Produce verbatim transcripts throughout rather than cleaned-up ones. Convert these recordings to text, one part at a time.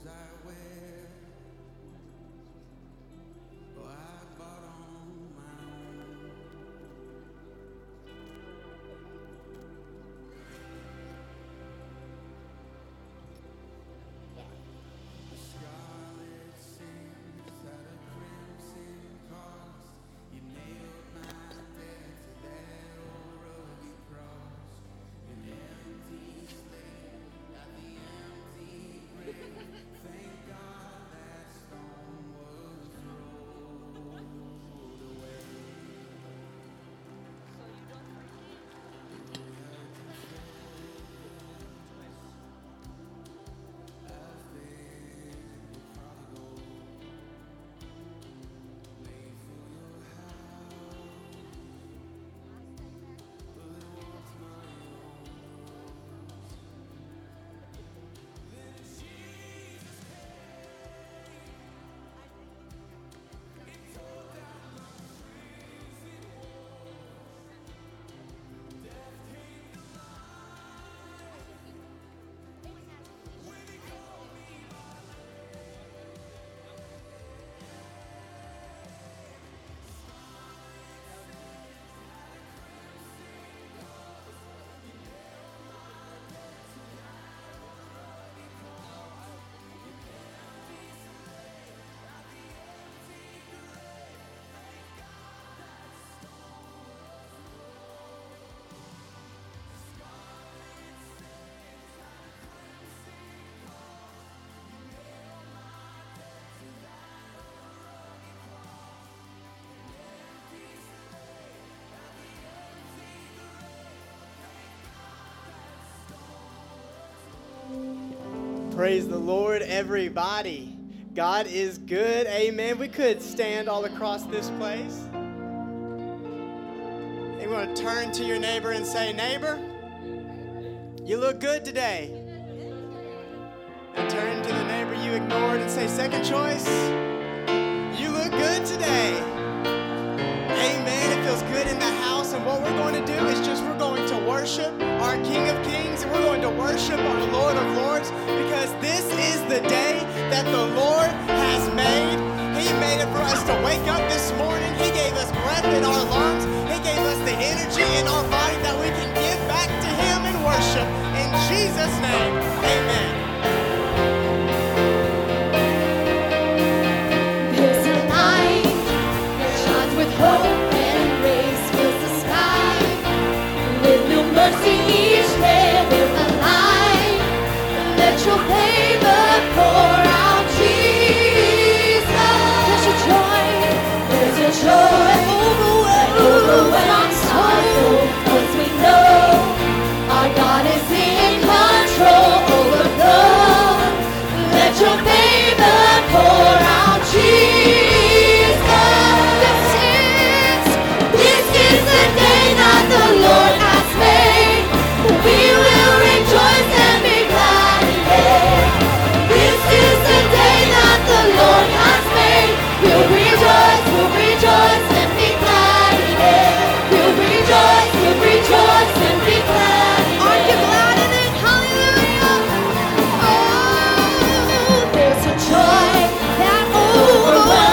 Praise the Lord, everybody. God is good. Amen. We could stand all across this place. And we're going to turn to your neighbor and say, neighbor, you look good today. And turn to the neighbor you ignored and say, second choice, you look good today. Amen. It feels good in the house. And what we're going to do is just we're going to worship our King of Kings. And we're going to worship our Lord of Lords, because this is the day that the Lord has made. He made it for us to wake up this morning. He gave us breath in our lungs. He gave us the energy in our body that we can give back to Him and worship. In Jesus' name, amen. There's a light that shines with hope and grace fills the sky. With new mercy each day we're alive. Let your favor pour out, Jesus. There's a joy, there's a joy that overwhelms our soul, 'cause we know our God is in control. Overflow, let your favor pour out, Jesus. This is, this is the day that the Lord has made. We will rejoice and be glad in it. This is the day that the Lord has made. We'll rejoice, we'll rejoice and be glad in it. We'll rejoice, we'll rejoice and be glad in it. Are you glad in it? Hallelujah. Oh, there's a joy that overwhelms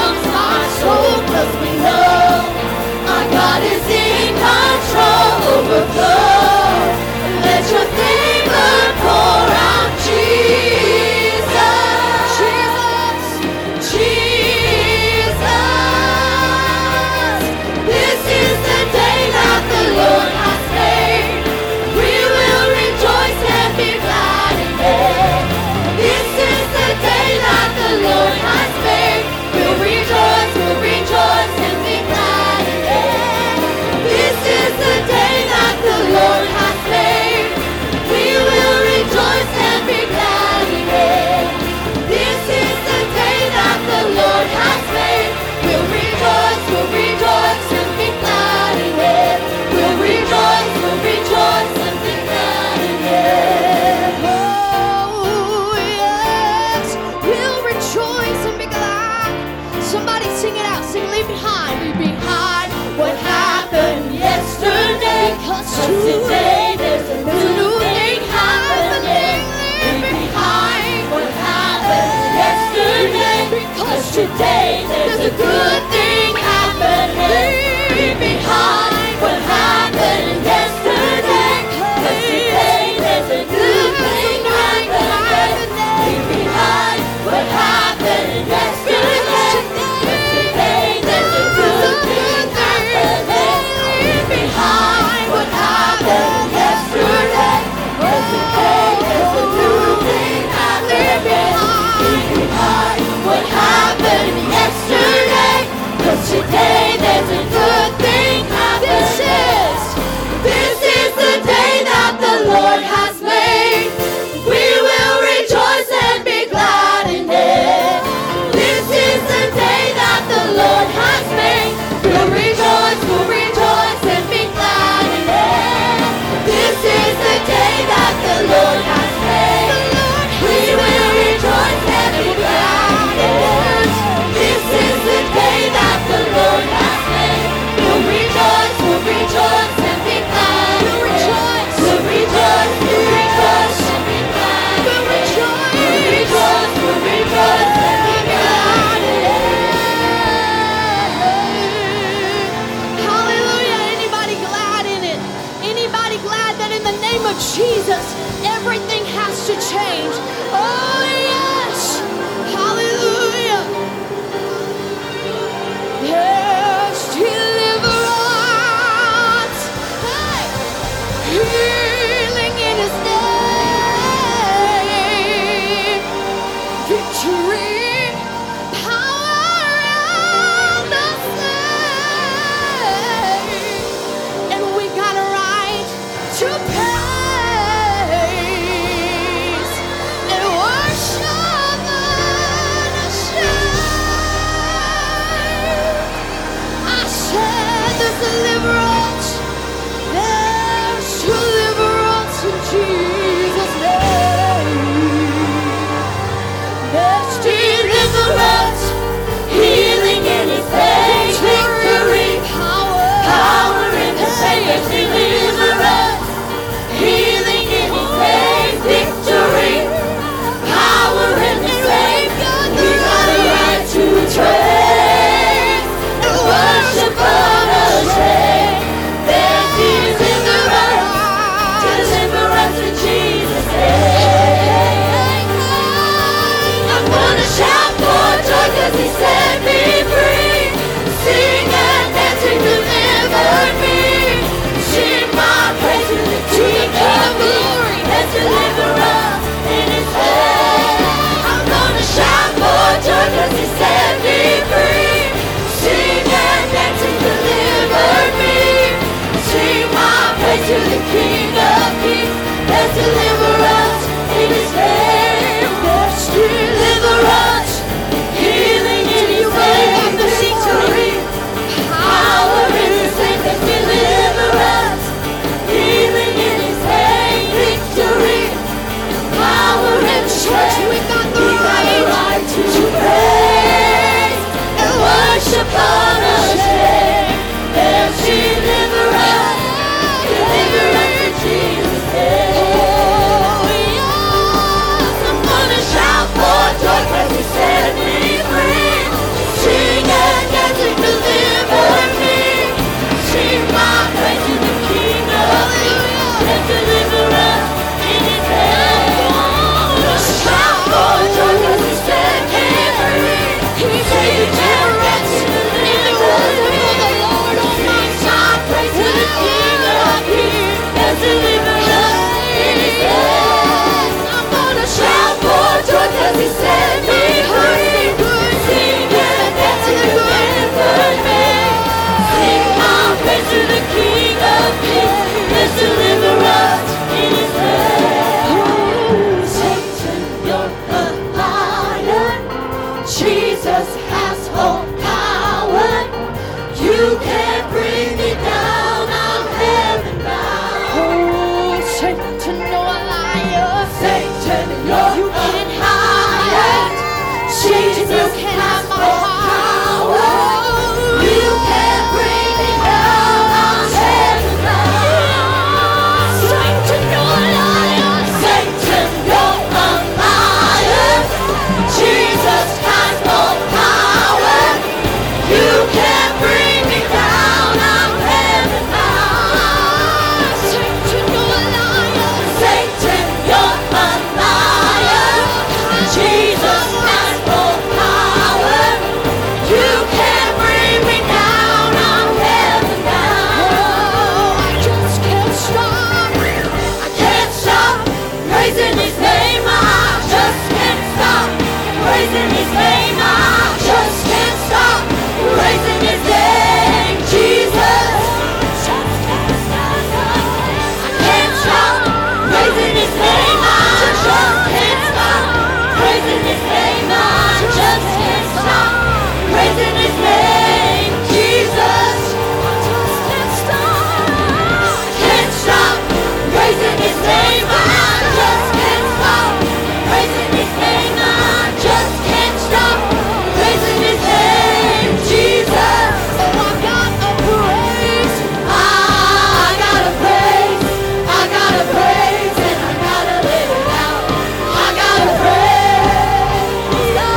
'Cause today there's a good thing happening. Leave behind what happened yesterday. 'Cause today there's a good thing happening. Leave behind what happened yesterday. 'Cause today there's a good thing happening. Leave behind what happened yesterday. 'Cause today there's a new thing happening. Leave behind what happened yesterday. 'Cause today there's a good thing happening. This is, this is the day that the Lord has made. We will rejoice and be glad in it. This is the day that the Lord has made. We'll rejoice, we'll rejoice and be glad in it. This is the day that the Lord has made. We will rejoice and be glad in it. This is the day that the Lord has made. We'll rejoice, we'll rejoice and be glad. We'll rejoice, we'll rejoice, we'll rejoice and be glad. We'll rejoice, we'll rejoice, we'll rejoice and be glad in it. Hallelujah! Anybody glad in it? Anybody glad that in the name of Jesus everything has to change? Oh yes! Hallelujah! Yes, deliverance, hey, healing in His name, victory, power and the same, and we got a right to praise and worship unashamed. I said there's deliverance, there's deliverance in Jesus' name. There's deliverance. His name. I just can't stop praising His name, Jesus. I can't stop praising His name. I just can't stop praising His name. I just can't stop praising His name, Jesus. Can't stop praising His name. I just can't stop praising His name. I just can't stop praising His name, Jesus. Oh, I got a praise. I gotta praise. I gotta praise and I gotta let it out. I gotta praise.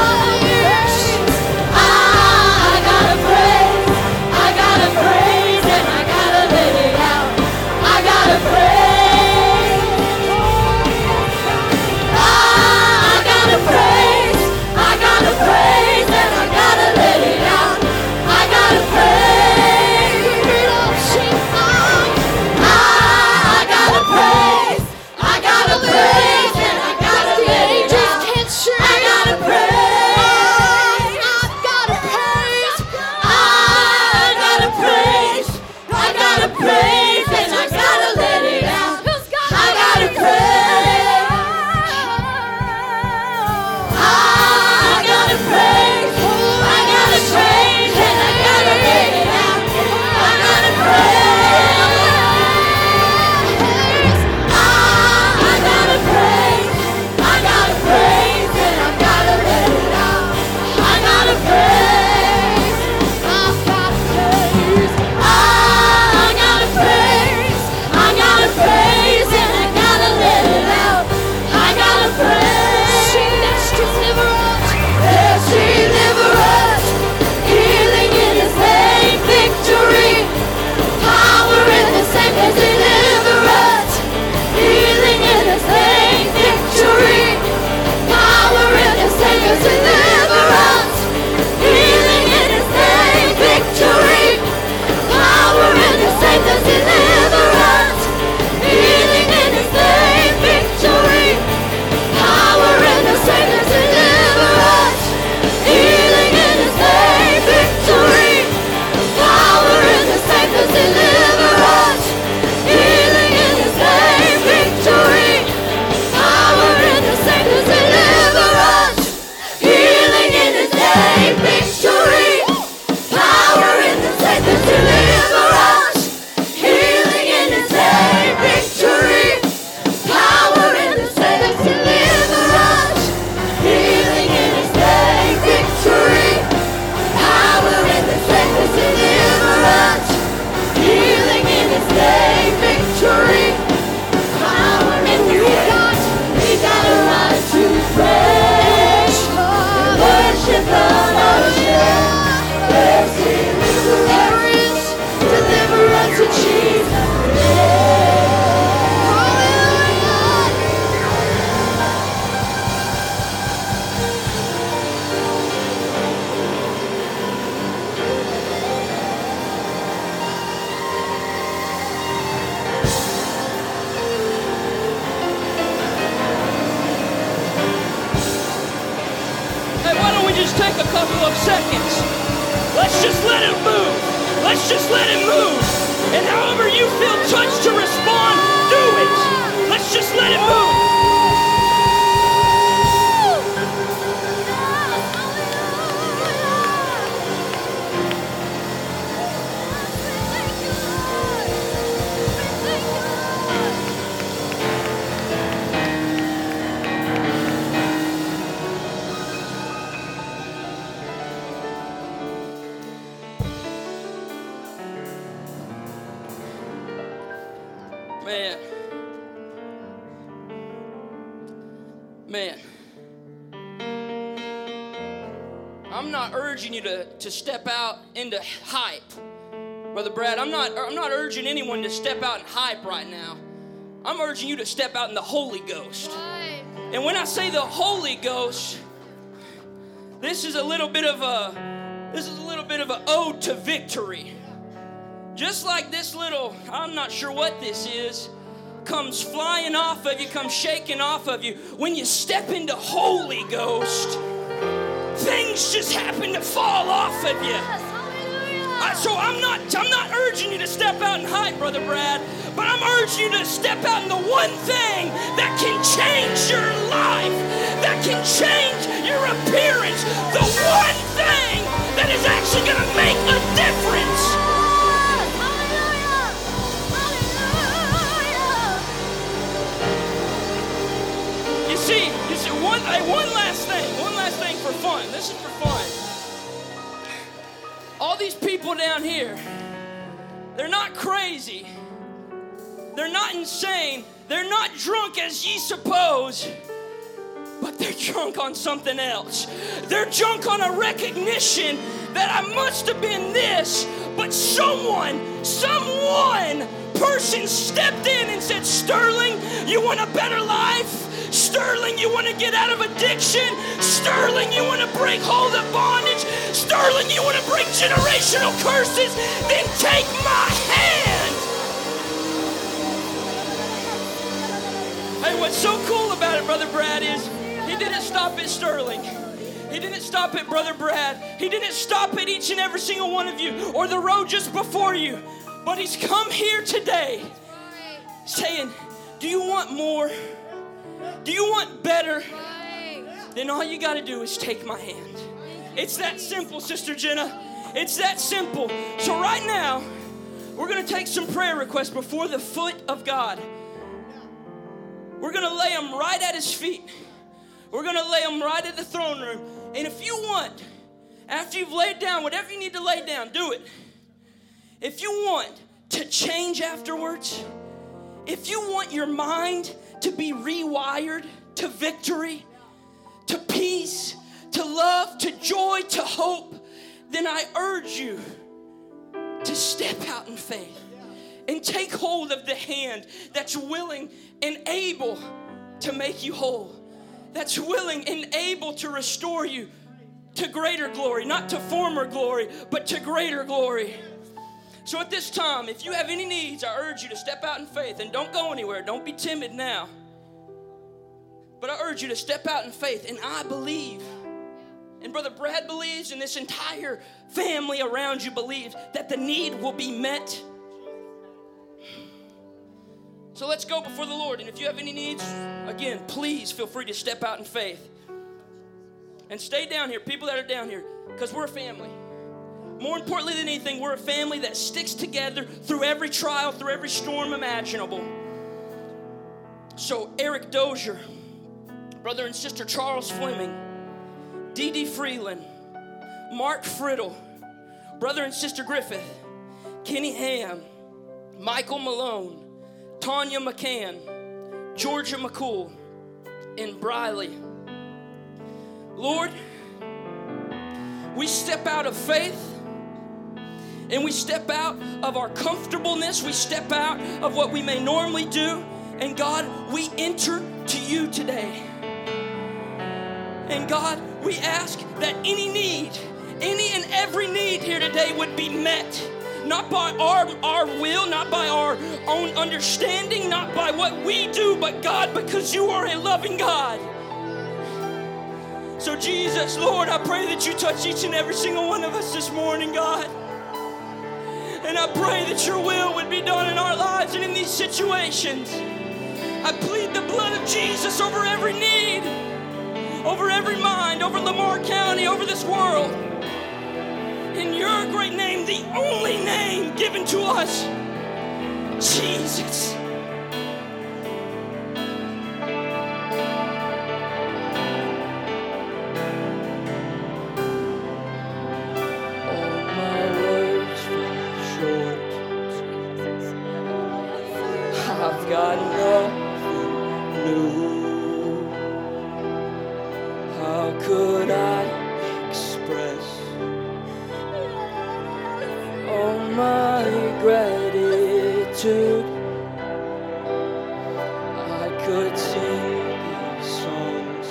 I gotta praise. I gotta praise and I gotta let it out. I gotta praise. I gotta praise. I gotta praise and I gotta let it out. I gotta praise. I gotta praise. I gotta praise and I gotta let it out. I gotta praise. I gotta praise. I gotta praise. I gotta praise and I gotta let it out. I gotta praise. I gotta praise. I gotta praise and I gotta let it out. I gotta praise. I gotta praise. I gotta praise and I gotta let it out. I gotta praise. I gotta praise. I gotta praise. I gotta praise and I gotta let it out. I gotta praise. There's deliverance. There's deliverance. Healing in His name. Victory. Power in His name. There's deliverance. Healing in His name. Victory. Power in His name. There's deliverance. Healing in His name. Victory. Power in His name. There's deliverance. Healing in His name. Victory. Power in His name. There's deliverance. Healing in His name. Victory. Power in His name. There's deliverance. Healing in His name. Victory. Power in His name. There's deliverance. Healing in His name. Victory. Power in His name. There's deliverance. Healing in His name. Victory. Power in His name. There's deliverance. Healing in His name. Victory. Power in His name. There's deliverance. Healing in His name. Victory. Power in His name. We got a right to praise. Worship the Lord. There's deliverance. Deliverance in Jesus' name. Hallelujah. Hey, why don't we just take a couple of seconds? Let's just let it move. Let's just let it move. And however you feel touched to respond, do it. Let's just let it move. Man. Man. I'm not urging you to, to step out into hype. Brother Brad, I'm not, I'm not urging anyone to step out in hype right now. I'm urging you to step out in the Holy Ghost. And when I say the Holy Ghost, this is a little bit of a, this is a little bit of an ode to victory. Just like this little, I'm not sure what this is, comes flying off of you, comes shaking off of you. When you step into Holy Ghost, things just happen to fall off of you. I, so I'm not, I'm not urging you to step out and hide, Brother Brad, but I'm urging you to step out in the one thing that can change your life, that can change your appearance, the one thing that is actually going to make a difference. You see, you see, one, hey, one last thing, one last thing for fun. This is for fun. All these people down here, they're not crazy. They're not insane. They're not drunk as ye suppose. But they're drunk on something else. They're drunk on a recognition that I must have been this, but someone, someone, person stepped in and said, Sterling, you want a better life? Sterling, you want to get out of addiction? Sterling, you want to break hold of bondage? Sterling, you want to break generational curses? Then take my hand. Hey, what's so cool about it, Brother Brad, is he didn't stop at Sterling. He didn't stop at Brother Brad. He didn't stop at each and every single one of you or the row just before you. But he's come here today saying, do you want more? Do you want better? Then all you got to do is take my hand. It's that simple, Sister Jenna. It's that simple. So right now, we're going to take some prayer requests before the foot of God. We're going to lay them right at his feet. We're going to lay them right at the throne room. And if you want, after you've laid down whatever you need to lay down, do it. If you want to change afterwards, if you want your mind to be rewired to victory, to peace, to love, to joy, to hope, then I urge you to step out in faith and take hold of the hand that's willing and able to make you whole, that's willing and able to restore you to greater glory, not to former glory, but to greater glory. So at this time, if you have any needs, I urge you to step out in faith and don't go anywhere. Don't be timid now. But I urge you to step out in faith, and I believe, and Brother Brad believes, and this entire family around you believes that the need will be met. So let's go before the Lord, and if you have any needs, again, please feel free to step out in faith. And stay down here, people that are down here, because we're a family. More importantly than anything, we're a family that sticks together through every trial, through every storm imaginable. So Eric Dozier, Brother and Sister Charles Fleming, Dee Dee Freeland, Mark Friddle, Brother and Sister Griffith, Kenny Ham, Michael Malone, Tanya McCann, Georgia McCool, and Briley. Lord, we step out of faith, and we step out of our comfortableness. We step out of what we may normally do. And God, we enter to you today. And God, we ask that any need, any and every need here today would be met. Not by our, our will, not by our own understanding, not by what we do, but God, because you are a loving God. So Jesus, Lord, I pray that you touch each and every single one of us this morning, God. And I pray that your will would be done in our lives and in these situations. I plead the blood of Jesus over every need, over every mind, over Lamar County, over this world. In your great name, the only name given to us, Jesus. I've got nothing new. How could I express all my gratitude? I could sing these songs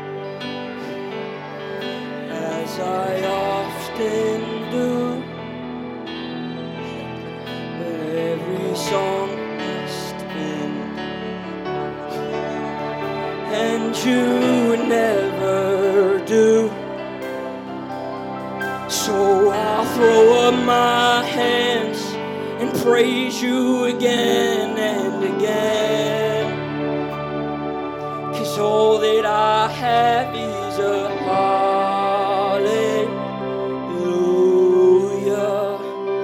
as I often do, but every song and you never do. So I'll throw up my hands and praise you again and again. 'Cause all that I have is a hallelujah,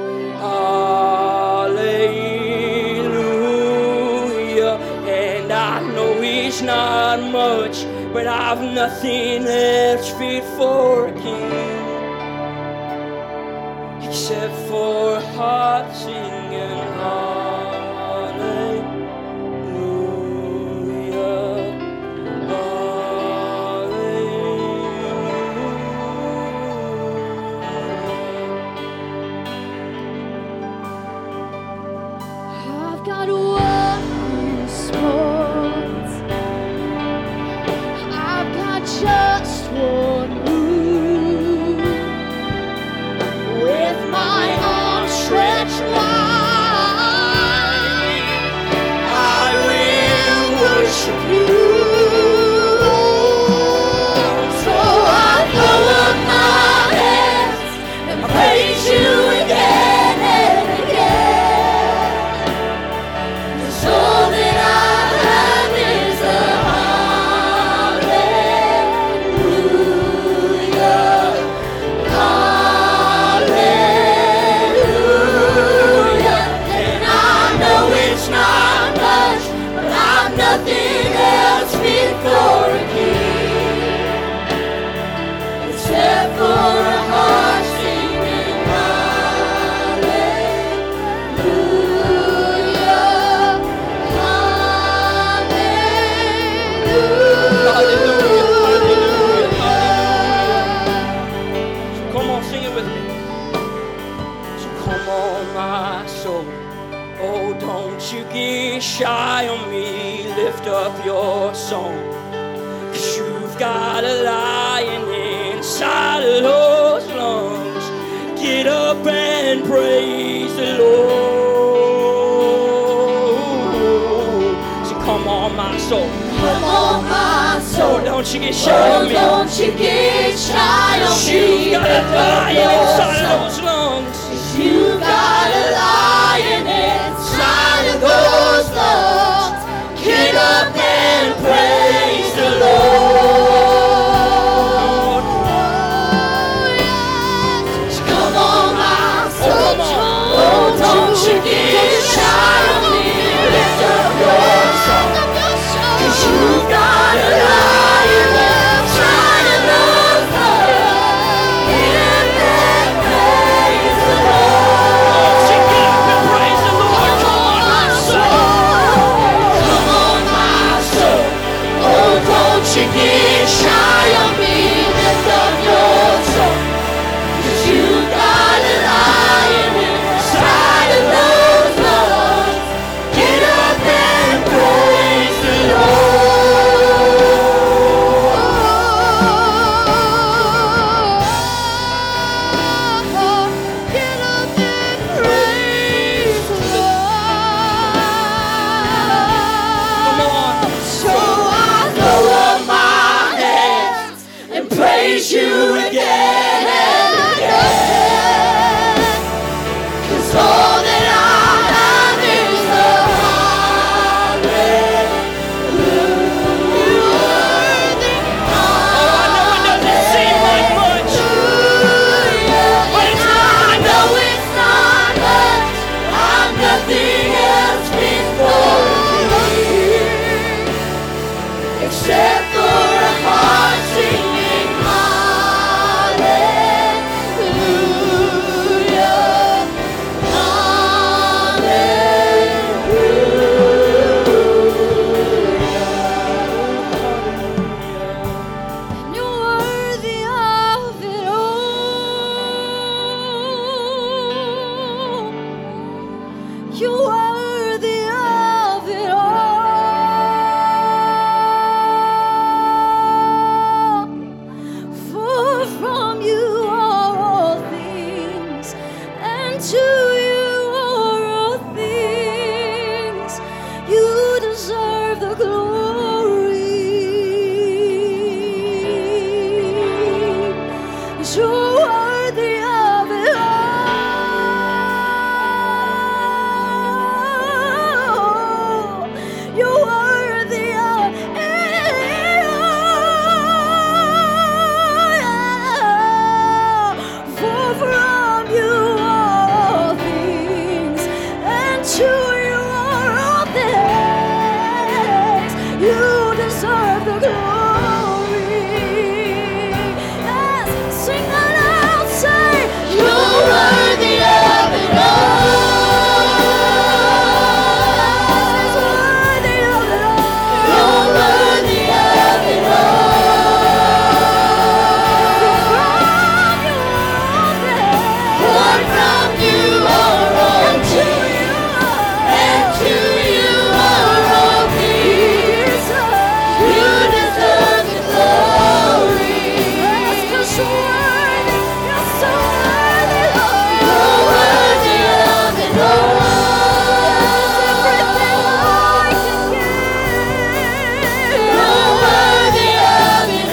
hallelujah. And I know it's not much, but I've nothing else fit for a king except for a heart singing hallelujah, hallelujah. I've got one response. I've got just one move. With my arms stretched wide, I will worship you. So I throw up my hands and praise you again and again. 'Cause all that I have is a hallelujah, hallelujah. And I know it's not much, but I've nothing else fit for a king except for a heart singing hallelujah, hallelujah. Come on, sing it with me. So come on, my soul. Oh, don't you get shy on me. Lift up your song. 'Cause you've got a lion inside of those lungs. Get up and praise the Lord. So come on, my soul. Come on, my Oh, soul. don't you get shy Oh, on me. don't you get shy on me. You've got a Lift up lion your inside of song. those lungs. You got a lion inside of those lungs. Get up and praise the Lord. So come on, my soul. Oh, don't you get shy on me. Lift up your song. 'Cause you got a lion inside of those lungs. Get up and praise the Lord. Sing it up and praise the Lord. Come on, my soul. Come on, my soul. Oh, don't you get shy on me. Lift up your soul. 'Cause you got a lion inside of those lungs. Get up and praise the Lord. Get up and praise the Come Lord. on. So I throw up my hands and praise you again and again. 'Cause all that I have is a hallelujah. Oh, I know it doesn't seem like much. But it's not, I know it's not much. I'm nothing else before you, except for a heart singing hallelujah, hallelujah. And you're worthy of it all. You're worthy of it all. For from you are all things, and to you are all things. You deserve the glory. You're worthy of it all. You're worthy of it all. For from you are all things, and to you are all things. You deserve the glory. Yes, sing it out, say, you're worthy of it all. He's worthy of it all. You're worthy of it all. For from you are all things, and to you are all things. You deserve the glory. Yes, 'cause you're worthy. You're so worthy, Lord. You're worthy of it all. Everything I can give. You're worthy of it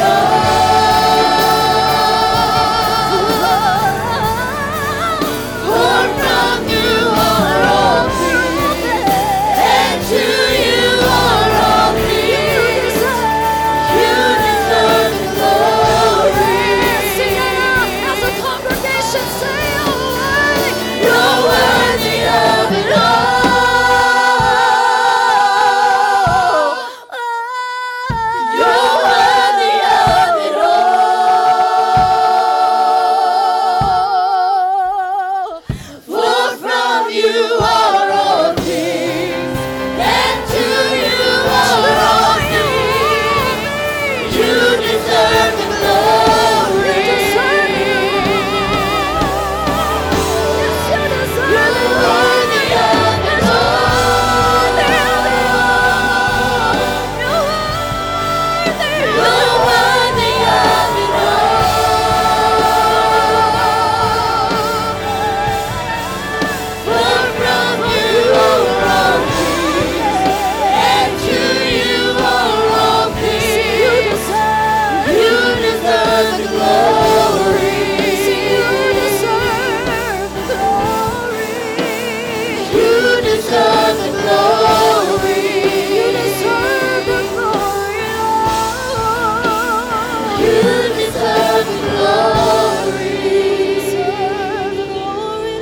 all. For from you are all things, and to you are all things. You deserve the glory. Sing it out as a congregation, say you're worthy. You're worthy of it all. You're worthy of it all. For from you are all things, and to you are all things. You deserve the glory. You're worthy of it all. You're worthy of it all. For from you are all things, and to you are all things. You deserve the glory. You deserve the glory. You deserve the glory. You deserve the glory, Lord. You deserve the glory. Deserve the glory,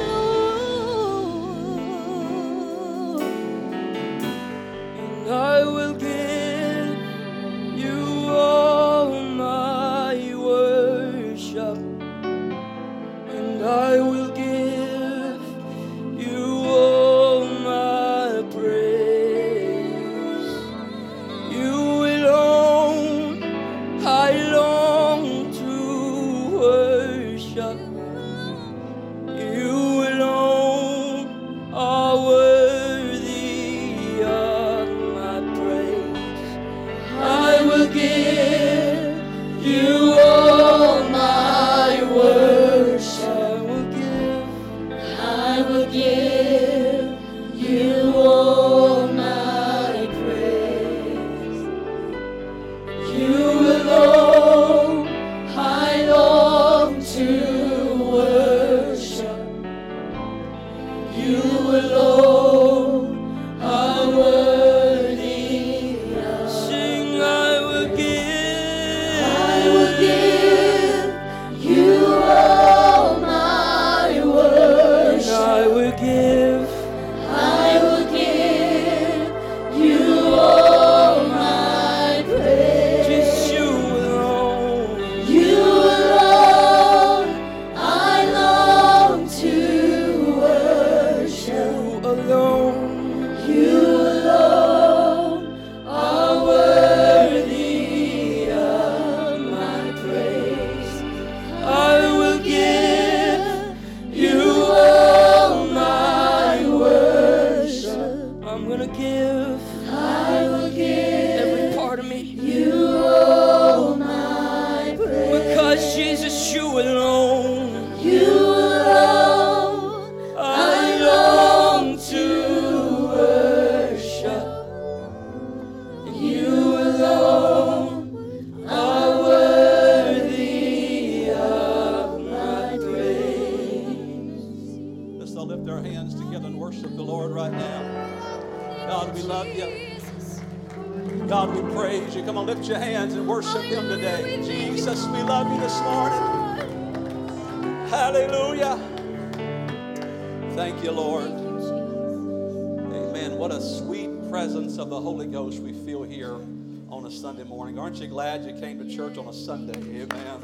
Lord. And I will give you all my worship, and I will give you all my praise. You alone I long to worship. You alone are worthy of my praise. I will give you all my worship. I will give, I will give you all my praise. You alone I long to worship. You alone are worthy of. sing. I will give, I will give you all my worship. I will give, I will give you all my praise. just you alone. You alone I long to worship. You alone. You alone are worthy of my praise. I will give You all my worship. I'm gonna give I will give every part of me, you all my praise. because Jesus, you alone. You alone I I long long to worship. You alone are worthy of my praise. worship the Lord right now. God, we love you. God, we praise you. Come on, lift your hands and worship him today. Jesus, we love you this morning. Hallelujah. Thank you, Lord. Amen. What a sweet presence of the Holy Ghost we feel here on a Sunday morning. Aren't you glad you came to church on a Sunday? Amen.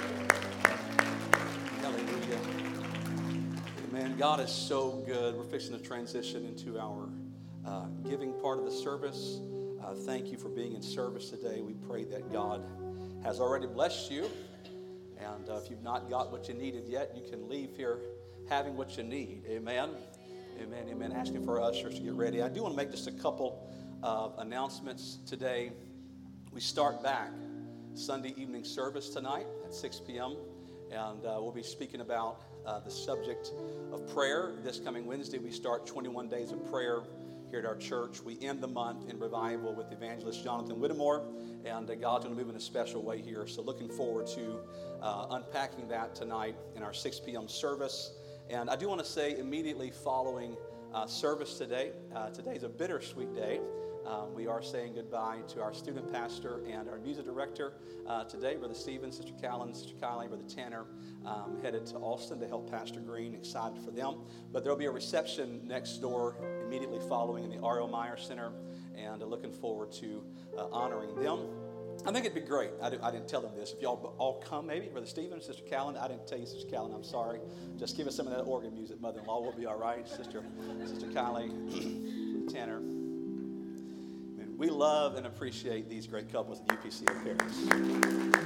Hallelujah. Amen. God is so good. We're fixing to transition into our uh, giving part of the service. Uh, thank you for being in service today. We pray that God has already blessed you. And uh, if you've not got what you needed yet, you can leave here having what you need. Amen. Amen. Amen. Asking for our ushers to get ready. I do want to make just a couple of announcements today. We start back Sunday evening service tonight at six p.m. And uh, we'll be speaking about uh, the subject of prayer. This coming Wednesday, we start twenty-one days of prayer here at our church. We end the month in revival with evangelist Jonathan Whittemore, and uh, God's going to move in a special way here. So looking forward to uh, unpacking that tonight in our six p.m. service. And I do want to say immediately following uh, service today, uh, today's a bittersweet day. Um, we are saying goodbye to our student pastor and our music director uh, today, Brother Stephen, Sister Callan, Sister Kylie, Brother Tanner, um, headed to Austin to help Pastor Green. Excited for them. But there will be a reception next door immediately following in the R L Meyer Center, and uh, looking forward to uh, honoring them. I think it'd be great. I, do, I didn't tell them this. If y'all all come, maybe, Brother Stephen, Sister Callan. I didn't tell you, Sister Callan, I'm sorry. Just give us some of that organ music, Mother-in-law. We'll be all right. Sister, Sister Kylie, Tanner. We love and appreciate these great couples at U P C of Paris.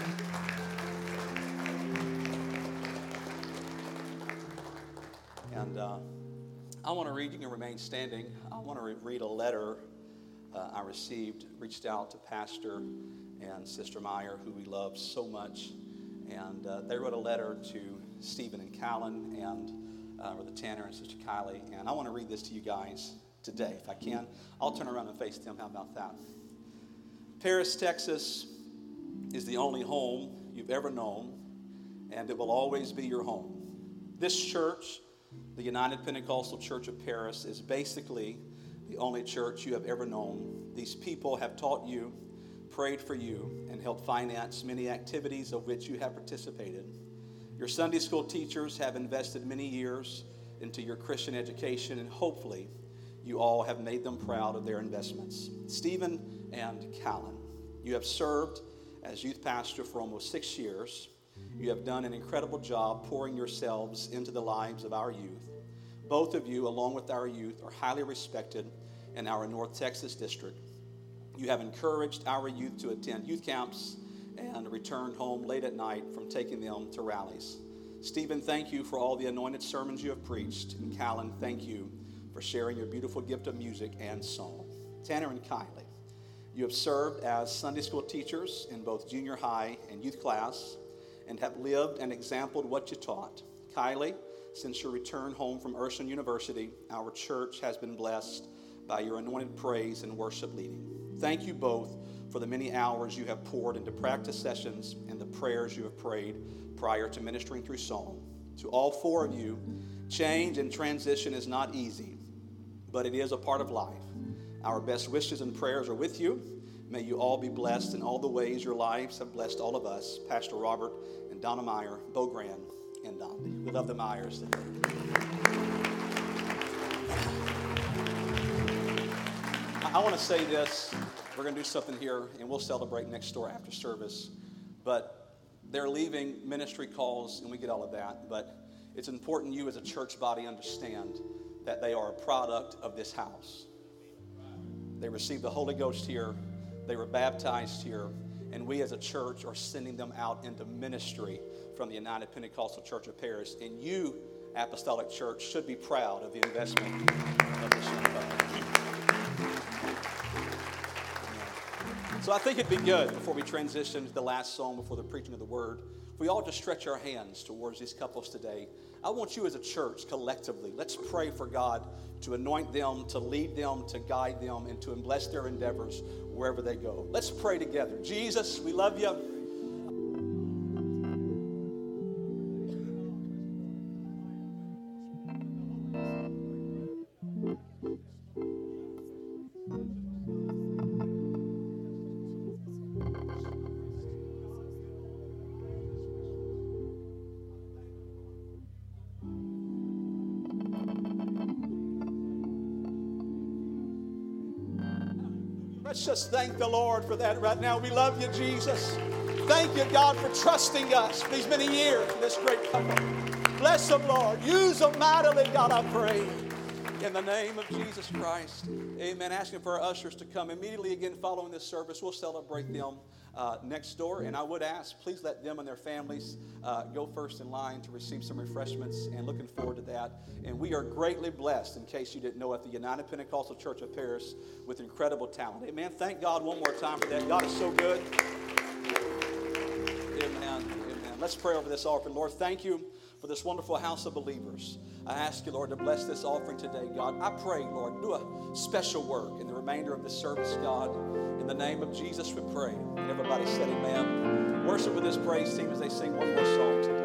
And uh, I want to read, you can remain standing. I want to re- read a letter uh, I received, reached out to Pastor and Sister Meyer, who we love so much. And uh, they wrote a letter to Stephen and Callan and uh, Brother Tanner and Sister Kylie. And I want to read this to you guys today, if I can. I'll turn around and face them. How about that? Paris, Texas is the only home you've ever known, and it will always be your home. This church, the United Pentecostal Church of Paris, is basically the only church you have ever known. These people have taught you, prayed for you, and helped finance many activities of which you have participated. Your Sunday school teachers have invested many years into your Christian education, and hopefully you all have made them proud of their investments. Stephen and Callan, you have served as youth pastor for almost six years. You have done an incredible job pouring yourselves into the lives of our youth. Both of you, along with our youth, are highly respected in our North Texas district. You have encouraged our youth to attend youth camps and returned home late at night from taking them to rallies. Stephen, thank you for all the anointed sermons you have preached. And Callan, thank you for sharing your beautiful gift of music and song. Tanner and Kylie, you have served as Sunday school teachers in both junior high and youth class and have lived and exampled what you taught. Kylie, since your return home from Ursuline University, our church has been blessed by your anointed praise and worship leading. Thank you both for the many hours you have poured into practice sessions and the prayers you have prayed prior to ministering through song. To all four of you, change and transition is not easy, but it is a part of life. Our best wishes and prayers are with you. May you all be blessed in all the ways your lives have blessed all of us, Pastor Robert and Donna Meyer, Bo Grand, and Dondi. We love the Myers today. I want to say this. We're going to do something here, and we'll celebrate next door after service. But they're leaving ministry calls, and we get all of that. But it's important you as a church body understand that they are a product of this house. They received the Holy Ghost here. They were baptized here. And we as a church are sending them out into ministry from the United Pentecostal Church of Paris. And you, Apostolic Church, should be proud of the investment of this young couple. So I think it'd be good, before we transition to the last song before the preaching of the word, if we all just stretch our hands towards these couples today. I want you as a church, collectively, let's pray for God to anoint them, to lead them, to guide them, and to bless their endeavors wherever they go. Let's pray together. Jesus, we love you. Let's just thank the Lord for that right now. We love you, Jesus. Thank you, God, for trusting us these many years, this great couple. Bless them, Lord. Use them mightily, God, I pray. In the name of Jesus Christ. Amen. Asking for our ushers to come immediately again following this service. We'll celebrate them uh, next door. And I would ask, please let them and their families uh, go first in line to receive some refreshments, and looking forward to that. And we are greatly blessed, in case you didn't know, at the United Pentecostal Church of Paris with incredible talent. Amen. Thank God one more time for that. God is so good. Amen. Amen. Let's pray over this offering. Lord, thank you for this wonderful house of believers. I ask you, Lord, to bless this offering today, God. I pray, Lord, do a special work in the remainder of this service, God. In the name of Jesus, we pray. And everybody said amen. Worship with this praise team as they sing one more song today.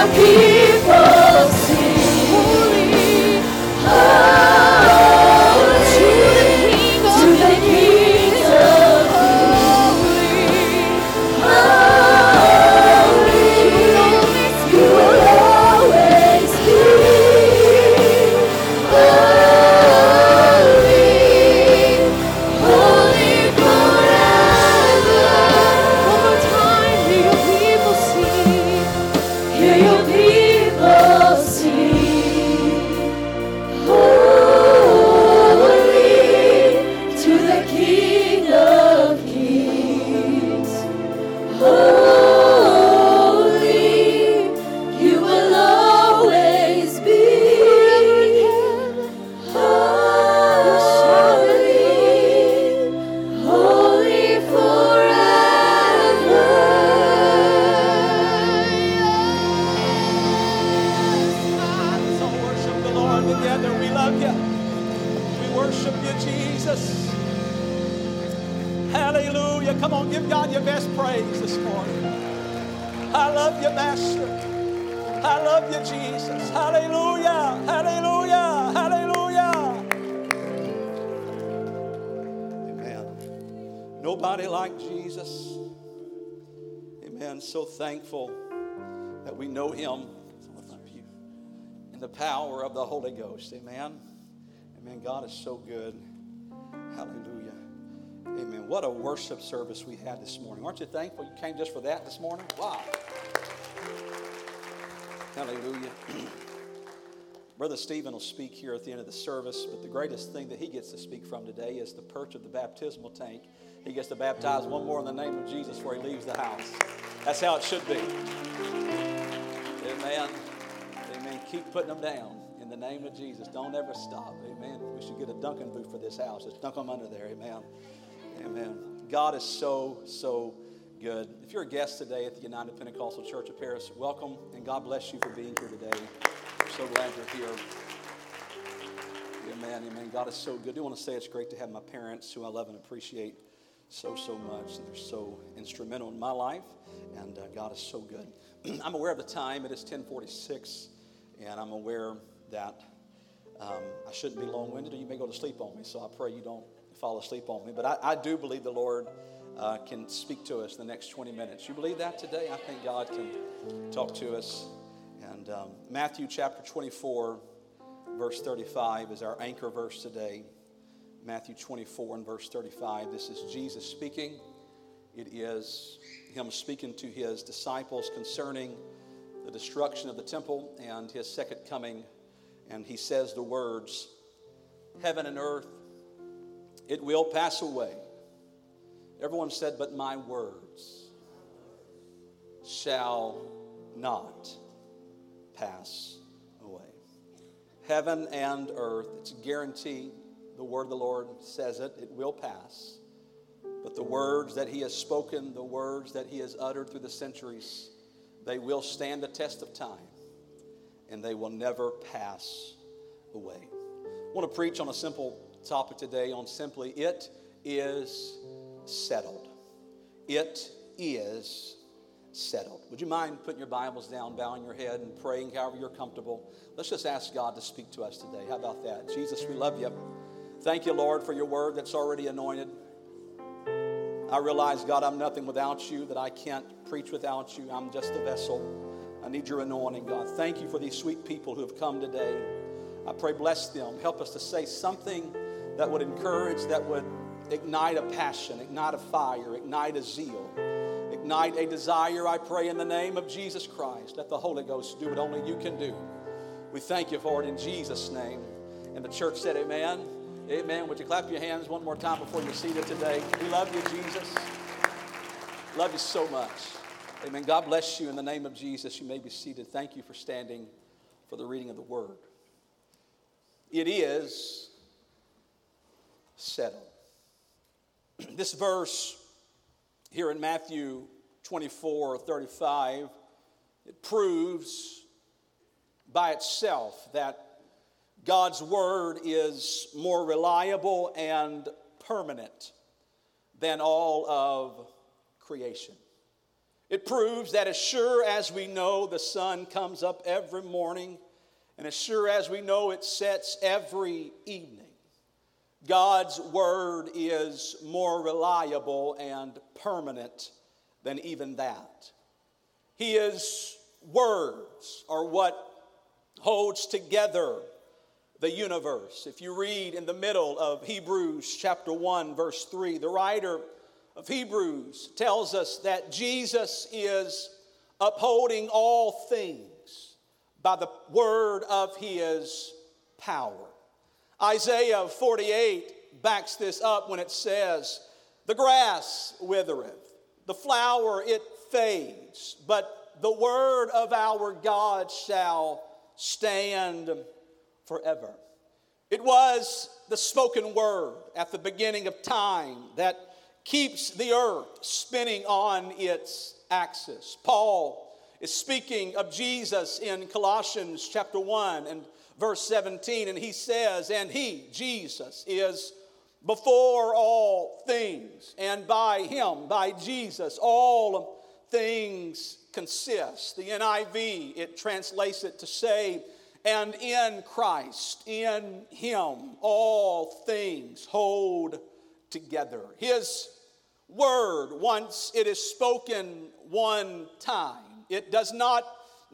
your people sing. Holy, to the King of Kings. Holy, you will always be. Holy, holy forever. One more time, hear your people sing. Hear your people sing. Holy to the King of Kings. Holy, you will always be. Holy, holy forever. Let's all worship the Lord together. We love you. We worship you, Jesus. Hallelujah. Come on, give God your best praise this morning. I love you, Master. I love you, Jesus. Hallelujah. Hallelujah. Hallelujah. Amen. Nobody like Jesus. Amen. So thankful that we know him in the power of the Holy Ghost. Amen. Amen. God is so good. Hallelujah. Amen. What a worship service we had this morning. Aren't you thankful you came just for that this morning? Wow. Hallelujah. Brother Stephen will speak here at the end of the service, but the greatest thing that he gets to speak from today is the perch of the baptismal tank. He gets to baptize one more in the name of Jesus before he leaves the house. That's how it should be. Amen. Amen. Keep putting them down in the name of Jesus. Don't ever stop. Amen. We should get a dunking booth for this house. Just dunk them under there. Amen. Amen. God is so, so good. If you're a guest today at the United Pentecostal Church of Paris, welcome, and God bless you for being here today. I'm so glad you're here. Amen, amen. God is so good. I do want to say it's great to have my parents, who I love and appreciate so, so much. They're so instrumental in my life, and uh, God is so good. I'm aware of the time. It is ten forty-six, and I'm aware that um, I shouldn't be long-winded, or you may go to sleep on me, so I pray you don't fall asleep on me. But I, I do believe the Lord uh, can speak to us the next twenty minutes. You believe that today? I think God can talk to us. And um, Matthew chapter twenty-four, verse thirty-five is our anchor verse today. Matthew twenty-four and verse thirty-five. This is Jesus speaking. It is him speaking to his disciples concerning the destruction of the temple and his second coming. And he says the words, heaven and earth, it will pass away. Everyone said, but my words shall not pass away. Heaven and earth, it's a guarantee. The word of the Lord says it, it will pass. But the words that he has spoken, the words that he has uttered through the centuries, they will stand the test of time, and they will never pass away. I want to preach on a simple topic today on simply, it is settled. It is settled. Would you mind putting your Bibles down, bowing your head, and praying however you're comfortable? Let's just ask God to speak to us today. How about that? Jesus, we love you. Thank you, Lord, for your word that's already anointed. I realize, God, I'm nothing without you, that I can't preach without you. I'm just a vessel. I need your anointing, God. Thank you for these sweet people who have come today. I pray, bless them. Help us to say something that would encourage, that would ignite a passion, ignite a fire, ignite a zeal, ignite a desire, I pray, in the name of Jesus Christ. Let the Holy Ghost do what only you can do. We thank you for it in Jesus' name. And the church said amen. Amen. Would you clap your hands one more time before you're seated today? We love you, Jesus. Love you so much. Amen. God bless you in the name of Jesus. You may be seated. Thank you for standing for the reading of the word. It is settled. This verse here in Matthew twenty-four thirty-five, it proves by itself that God's word is more reliable and permanent than all of creation. It proves that as sure as we know the sun comes up every morning, and as sure as we know it sets every evening, God's word is more reliable and permanent than even that. His words are what holds together the universe. If you read in the middle of Hebrews chapter one, verse three, the writer of Hebrews tells us that Jesus is upholding all things by the word of his power. Isaiah forty-eight backs this up when it says, the grass withereth, the flower it fades, but the word of our God shall stand forever. It was the spoken word at the beginning of time that keeps the earth spinning on its axis. Paul is speaking of Jesus in Colossians chapter one and verse seventeen, and he says, and he, Jesus, is before all things, and by him, by Jesus, all things consist. The N I V, it translates it to say, and in Christ, in him, all things hold together. His word, once it is spoken one time, it does not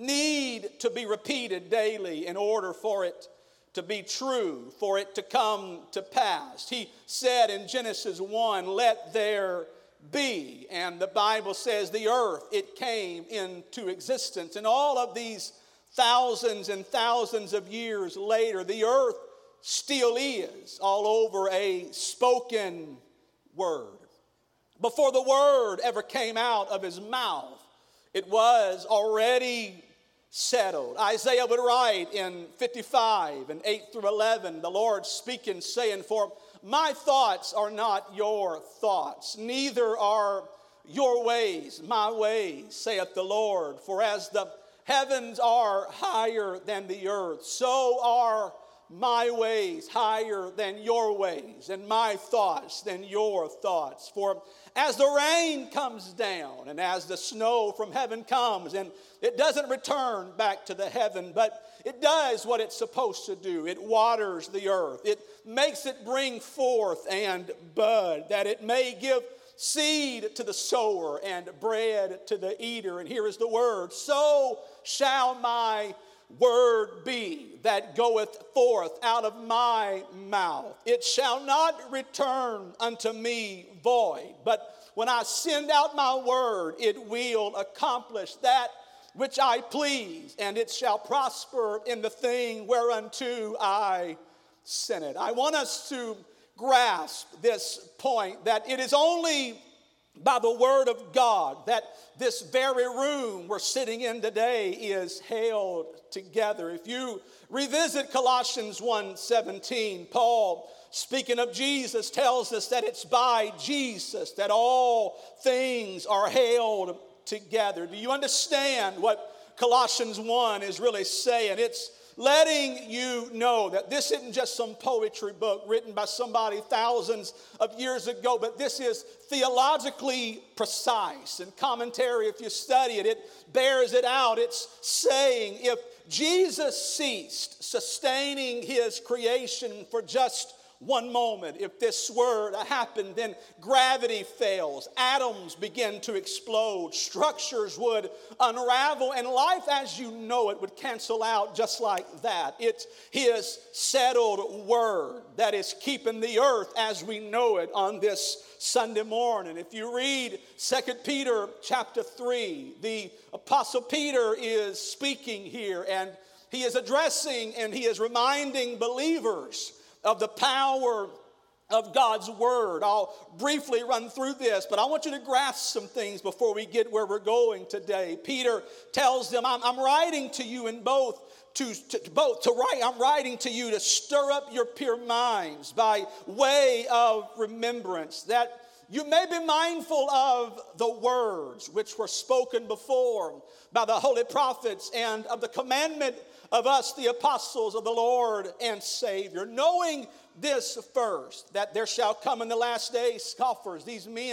need to be repeated daily in order for it to be true, for it to come to pass. He said in Genesis one, let there be. And the Bible says the earth, it came into existence. And all of these thousands and thousands of years later, the earth still is all over a spoken word. Before the word ever came out of his mouth, it was already settled. Isaiah would write in fifty-five and eight through eleven, the Lord speaking, saying, for my thoughts are not your thoughts, neither are your ways my ways, saith the Lord. For as the heavens are higher than the earth, so are my ways higher than your ways, and my thoughts than your thoughts. For as the rain comes down, and as the snow from heaven comes, and it doesn't return back to the heaven, but it does what it's supposed to do. It waters the earth. It makes it bring forth and bud, that it may give seed to the sower and bread to the eater. And here is the word, so shall my word be that goeth forth out of my mouth. It shall not return unto me void, but when I send out my word, it will accomplish that which I please, and it shall prosper in the thing whereunto I sent it. I want us to grasp this point, that it is only by the word of God that this very room we're sitting in today is held together. If you revisit Colossians one seventeen, Paul, speaking of Jesus, tells us that it's by Jesus that all things are held together. Do you understand what Colossians one is really saying? It's letting you know that this isn't just some poetry book written by somebody thousands of years ago, but this is theologically precise. And commentary, if you study it, it bears it out. It's saying if Jesus ceased sustaining his creation for just one moment, if this were to happen, then gravity fails, atoms begin to explode, structures would unravel, and life as you know it would cancel out just like that. It's his settled word that is keeping the earth as we know it on this Sunday morning. If you read Second Peter chapter three, the Apostle Peter is speaking here, and he is addressing and he is reminding believers of the power of God's word. I'll briefly run through this, but I want you to grasp some things before we get where we're going today. Peter tells them, I'm, I'm writing to you in both to, to both to write. I'm writing to you to stir up your pure minds by way of remembrance, that you may be mindful of the words which were spoken before by the holy prophets, and of the commandment of us, the apostles of the Lord and Savior, knowing this first, that there shall come in the last days scoffers, these men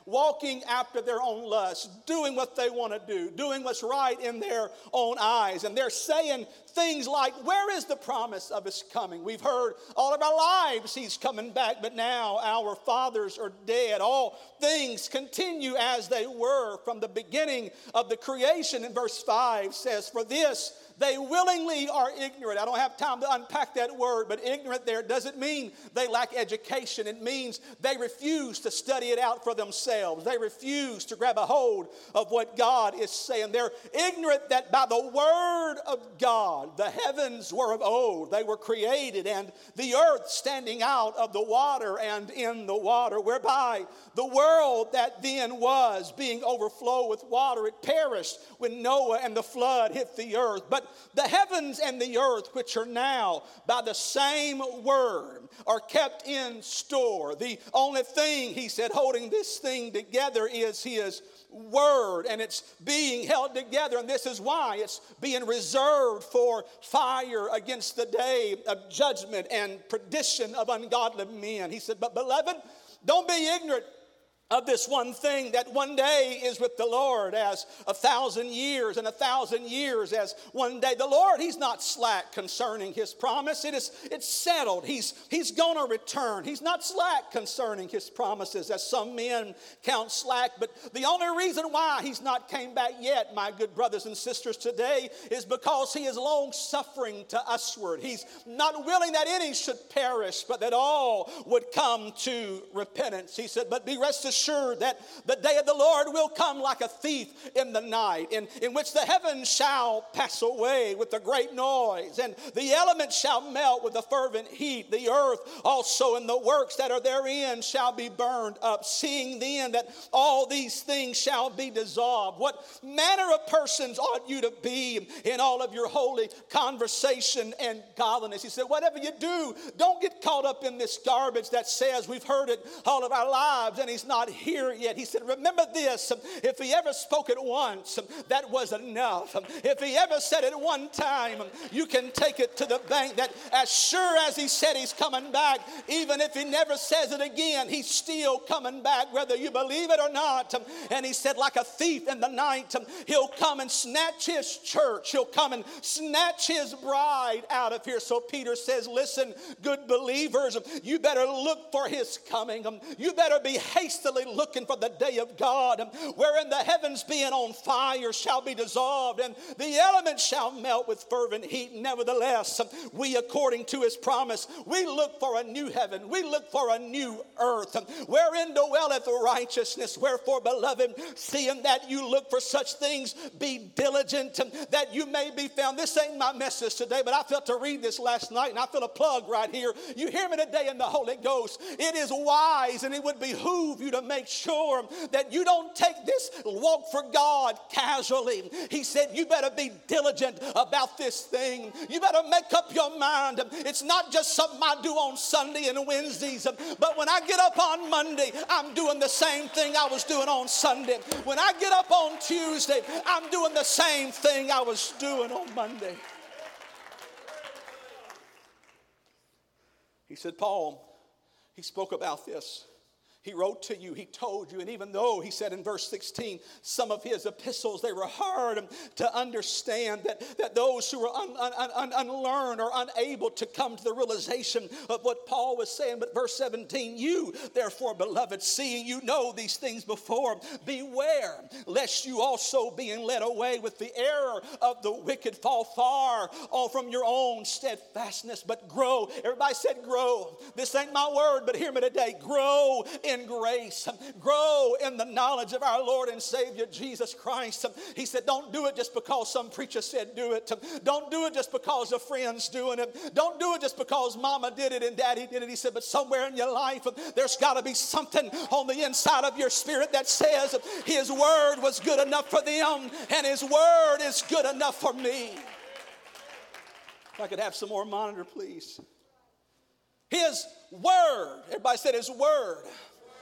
walking after their own lusts, doing what they want to do, doing what's right in their own eyes. And they're saying things like, where is the promise of his coming? We've heard all of our lives he's coming back, but now our fathers are dead. All things continue as they were from the beginning of the creation. In verse five says, for this they willingly are ignorant. I don't have time to unpack that word, but ignorant there doesn't mean they lack education. It means they refuse to study it out for themselves. They refuse to grab a hold of what God is saying. They're ignorant that by the word of God, the heavens were of old. They were created, and the earth standing out of the water and in the water, whereby the world that then was being overflowed with water, it perished when Noah and the flood hit the earth. But the heavens and the earth, which are now by the same word, are kept in store. The only thing, he said, holding this thing together is his word, and it's being held together, and this is why it's being reserved for fire against the day of judgment and perdition of ungodly men. He said, but beloved, don't be ignorant of this one thing, that one day is with the Lord as a thousand years, and a thousand years as one day. The Lord, he's not slack concerning his promise. It is, it's settled. He's, he's going to return. He's not slack concerning his promises, as some men count slack. But the only reason why he's not came back yet, my good brothers and sisters, today is because he is long suffering to usward. He's not willing that any should perish, but that all would come to repentance. He said, but be rest assured Sure that the day of the Lord will come like a thief in the night, in, in which the heavens shall pass away with a great noise, and the elements shall melt with a fervent heat. The earth also and the works that are therein shall be burned up. Seeing then that all these things shall be dissolved, what manner of persons ought you to be in all of your holy conversation and godliness? He said, whatever you do, don't get caught up in this garbage that says we've heard it all of our lives and he's not here yet. He said, remember this, if he ever spoke it once, that was enough. If he ever said it one time, you can take it to the bank that as sure as he said he's coming back, even if he never says it again, he's still coming back, whether you believe it or not. And he said, like a thief in the night, he'll come and snatch his church. He'll come and snatch his bride out of here. So Peter says, listen, good believers, you better look for his coming. You better be hastily looking for the day of God, wherein the heavens being on fire shall be dissolved, and the elements shall melt with fervent heat. Nevertheless, we, according to his promise, we look for a new heaven, we look for a new earth, wherein dwelleth righteousness. Wherefore, beloved, seeing that you look for such things, be diligent that you may be found. This ain't my message today, but I felt to read this last night, and I feel a plug right here. You hear me today in the Holy Ghost. It is wise, and it would behoove you to make sure that you don't take this walk for God casually. He said, you better be diligent about this thing. You better make up your mind. It's not just something I do on Sunday and Wednesdays, but when I get up on Monday, I'm doing the same thing I was doing on Sunday. When I get up on Tuesday, I'm doing the same thing I was doing on Monday. He said, Paul, he spoke about this. He wrote to you, he told you, and even though, he said in verse sixteen, some of his epistles, they were hard to understand, that, that those who were un, un, un, unlearned or unable to come to the realization of what Paul was saying. But verse seventeen, you, therefore, beloved, seeing you know these things before, beware, lest you also being led away with the error of the wicked fall far all from your own steadfastness, but grow. Everybody said grow. This ain't my word, but hear me today. Grow in grace, grow in the knowledge of our Lord and Savior Jesus Christ. He said, don't do it just because some preacher said do it. Don't do it just because a friend's doing it. Don't do it just because mama did it and daddy did it. He said, but somewhere in your life, there's got to be something on the inside of your spirit that says his word was good enough for them and his word is good enough for me. If I could have some more monitor, please. His word. Everybody said his word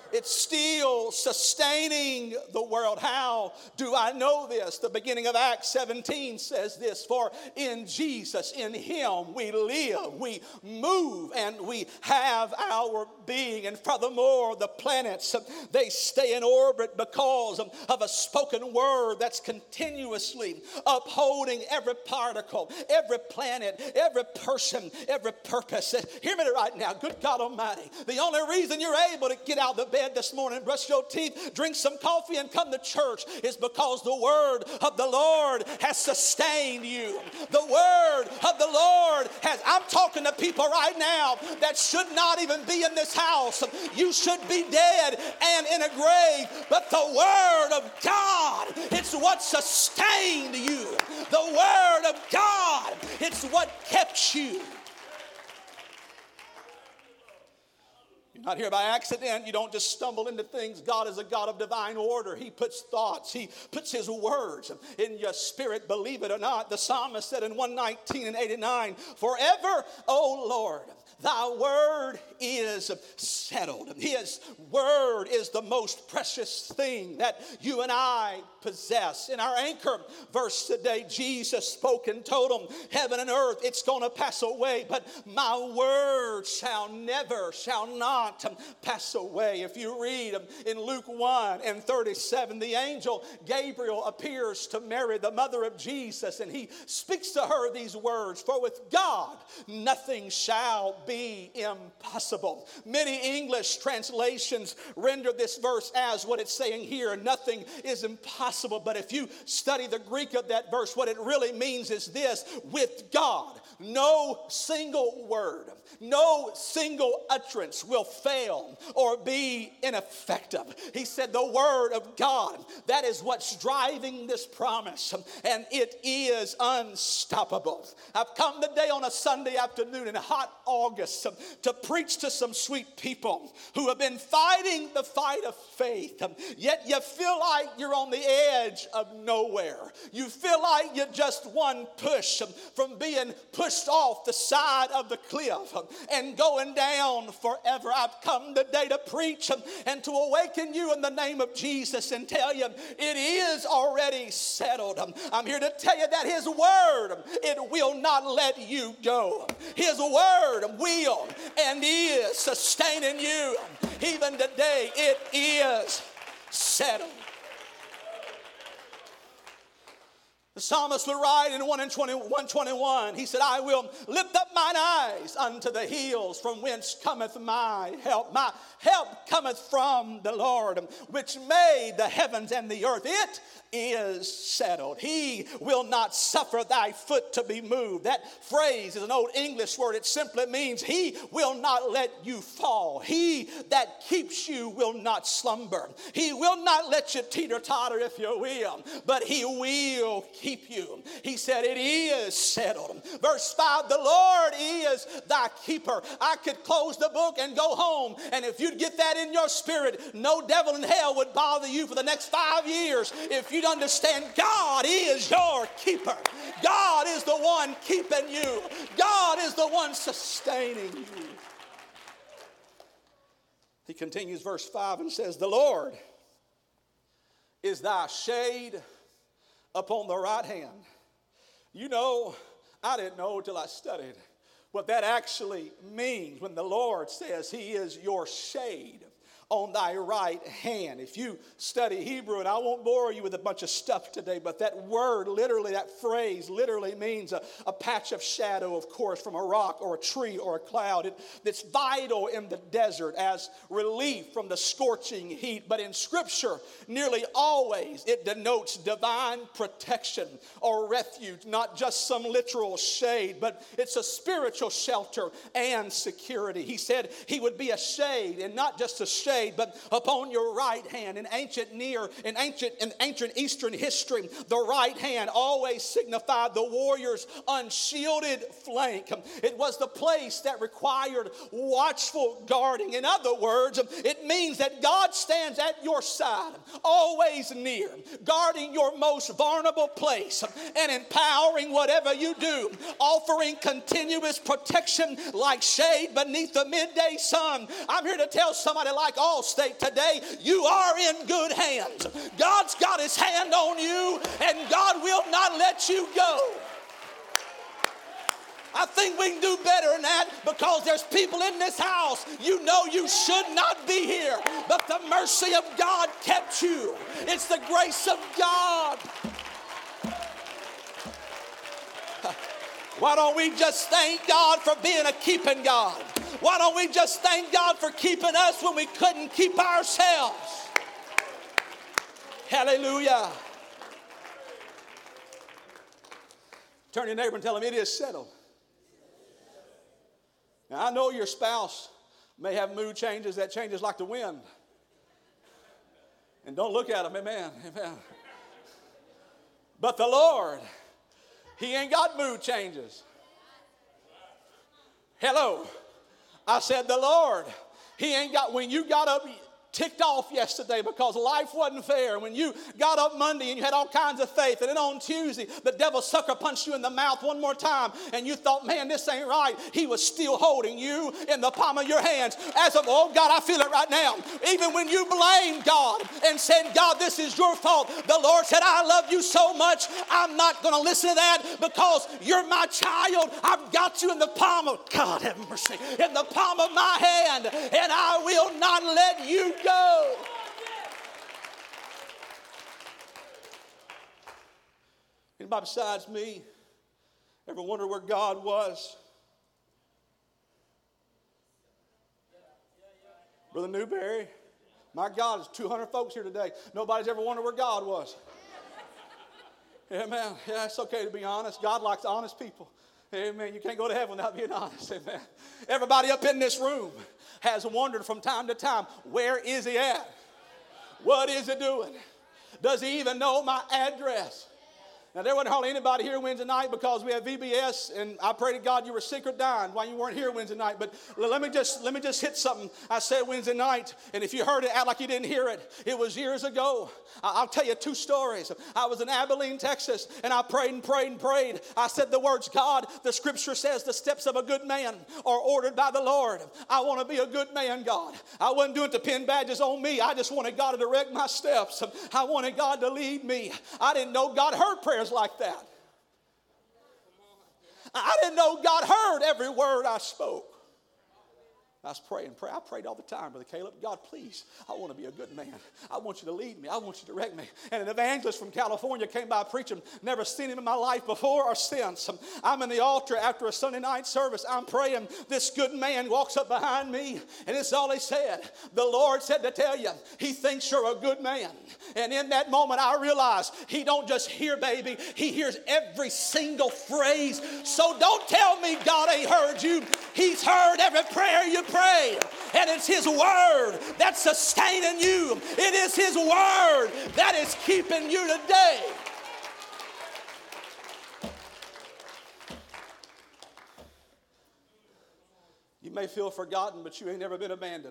It's still sustaining the world. How do I know this? The beginning of Acts seventeen says this, for in Jesus, in him, we live, we move, and we have our being. And furthermore, the planets, they stay in orbit because of a spoken word that's continuously upholding every particle, every planet, every person, every purpose. Hear me right now, good God Almighty. The only reason you're able to get out of the bed this morning, brush your teeth, drink some coffee, and come to church is because the word of the Lord has sustained you. The word of the Lord has, I'm talking to people right now that should not even be in this house. You should be dead and in a grave, but the word of God, it's what sustained you. The word of God, it's what kept you. You're not here by accident. You don't just stumble into things. God is a God of divine order. He puts thoughts. He puts his words in your spirit, believe it or not. The psalmist said in one nineteen and eighty-nine, forever, O Lord, thy word is settled. His word is the most precious thing that you and I possess. In our anchor verse today, Jesus spoke and told them, heaven and earth, it's going to pass away, but my word shall never, shall not pass away. If you read in Luke one and thirty-seven, the angel Gabriel appears to Mary, the mother of Jesus, and he speaks to her these words, for with God nothing shall be impossible. Many English translations render this verse as what it's saying here, nothing is impossible. But if you study the Greek of that verse, what it really means is this, with God, no single word, no single utterance will fail or be ineffective. He said the word of God, that is what's driving this promise, and it is unstoppable. I've come today on a Sunday afternoon in hot August to preach to some sweet people who have been fighting the fight of faith, yet you feel like you're on the edge of nowhere. You feel like you're just one push from being pushed off the side of the cliff and going down forever. I've come today to preach and to awaken you in the name of Jesus and tell you it is already settled. I'm here to tell you that his word, it will not let you go. His word will and is sustaining you. Even today, it is settled. The psalmist would write in one twenty-one, he said, I will lift up mine eyes unto the hills from whence cometh my help. My help cometh from the Lord, which made the heavens and the earth. It is settled. He will not suffer thy foot to be moved. That phrase is an old English word. It simply means he will not let you fall. He that keeps you will not slumber. He will not let you teeter-totter, if you will, but he will keep you. He said it is settled. Verse five, the Lord is thy keeper. I could close the book and go home, and if you'd get that in your spirit, no devil in hell would bother you for the next five years if you'd understand God is your keeper. God is the one keeping you. God is the one sustaining you. He continues verse five and says, the Lord is thy shade upon the right hand. You know, I didn't know till I studied what that actually means when the Lord says he is your shade on thy right hand. If you study Hebrew, and I won't bore you with a bunch of stuff today, but that word literally, that phrase literally means a, a patch of shadow, of course, from a rock or a tree or a cloud. It, it's vital in the desert as relief from the scorching heat. But in Scripture, nearly always it denotes divine protection or refuge, not just some literal shade, but it's a spiritual shelter and security. He said he would be a shade, and not just a shade, but upon your right hand. In ancient near, in ancient, in ancient Eastern history, the right hand always signified the warrior's unshielded flank. It was the place that required watchful guarding. In other words, it means that God stands at your side, always near, guarding your most vulnerable place and empowering whatever you do, offering continuous protection like shade beneath the midday sun. I'm here to tell somebody, like all Allstate today, you are in good hands. God's got his hand on you, and God will not let you go. I think we can do better than that, because there's people in this house, you know you should not be here, but the mercy of God kept you. It's the grace of God. Why don't we just thank God for being a keeping God? Why don't we just thank God for keeping us when we couldn't keep ourselves? Hallelujah. Turn to your neighbor and tell him it is settled. Now, I know your spouse may have mood changes that changes like the wind. And don't look at them, amen, amen. But the Lord, he ain't got mood changes. Hello. I said the Lord, he ain't got, when you got up ticked off yesterday because life wasn't fair, when you got up Monday and you had all kinds of faith, and then on Tuesday the devil sucker punched you in the mouth one more time and you thought, man, this ain't right, he was still holding you in the palm of your hands. As of, oh God, I feel it right now. Even when you blamed God and said, God, this is your fault, the Lord said, I love you so much, I'm not going to listen to that, because you're my child. I've got you in the palm of, God have mercy, in the palm of my hand, and I will not let you go. Anybody besides me ever wonder where God was? Brother Newberry, my God, there's two hundred folks here today. Nobody's ever wondered where God was. Amen. Yeah, it's okay to be honest. God likes honest people. Amen. You can't go to heaven without being honest. Amen. Everybody up in this room has wondered from time to time, where is he at? What is he doing? Does he even know my address? Now, there wasn't hardly anybody here Wednesday night because we had V B S, and I pray to God you were sick or dying while you weren't here Wednesday night. But let me just let me just hit something I said Wednesday night, and if you heard it, act like you didn't hear it. It was years ago. I'll tell you two stories. I was in Abilene, Texas, and I prayed and prayed and prayed. I said the words, God, the scripture says the steps of a good man are ordered by the Lord. I want to be a good man, God. I wasn't doing it to pin badges on me. I just wanted God to direct my steps. I wanted God to lead me. I didn't know God heard prayers like that. I didn't know God heard every word I spoke. I was praying, pray. I prayed all the time, Brother Caleb. God, please, I want to be a good man. I want you to lead me. I want you to direct me. And an evangelist from California came by preaching. Never seen him in my life before or since. I'm in the altar after a Sunday night service. I'm praying. This good man walks up behind me, and it's all he said. The Lord said to tell you, he thinks you're a good man. And in that moment, I realized he don't just hear, baby. He hears every single phrase. So don't tell me God ain't heard you. He's heard every prayer you pray, and it's his word that's sustaining you. It is his word that is keeping you today. You may feel forgotten, but you ain't never been abandoned.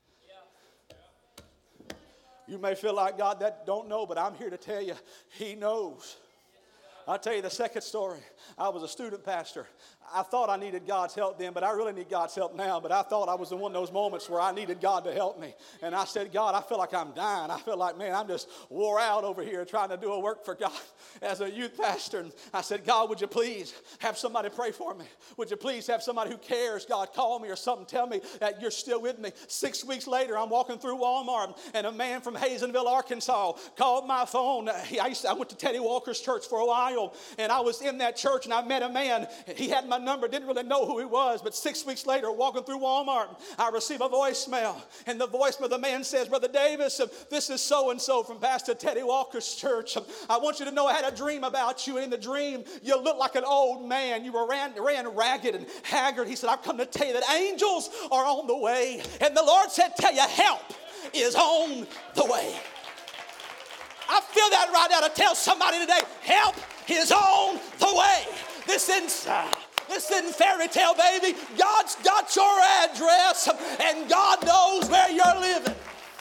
You may feel like God that don't know, but I'm here to tell you, he knows. I'll tell you the second story. I was a student pastor. I thought I needed God's help then, but I really need God's help now. But I thought I was in one of those moments where I needed God to help me. And I said, God, I feel like I'm dying. I feel like, man, I'm just wore out over here trying to do a work for God as a youth pastor. And I said, God, would you please have somebody pray for me? Would you please have somebody who cares, God, call me or something, tell me that you're still with me? Six weeks later, I'm walking through Walmart, and a man from Hazenville, Arkansas, called my phone. He, I, used to, I went to Teddy Walker's church for a while, and I was in that church, and I met a man. He had my number, didn't really know who he was, but six weeks later, walking through Walmart, I receive a voicemail, and the voicemail, the man says, Brother Davis, this is so-and-so from Pastor Teddy Walker's church. I want you to know I had a dream about you, and in the dream, you looked like an old man. You were ran, ran ragged and haggard. He said, I've come to tell you that angels are on the way, and the Lord said, tell you, help is on the way. I feel that right now to tell somebody today, help is on the way. This isn't, uh, this isn't fairy tale, baby. God's got your address, and God knows where you're living.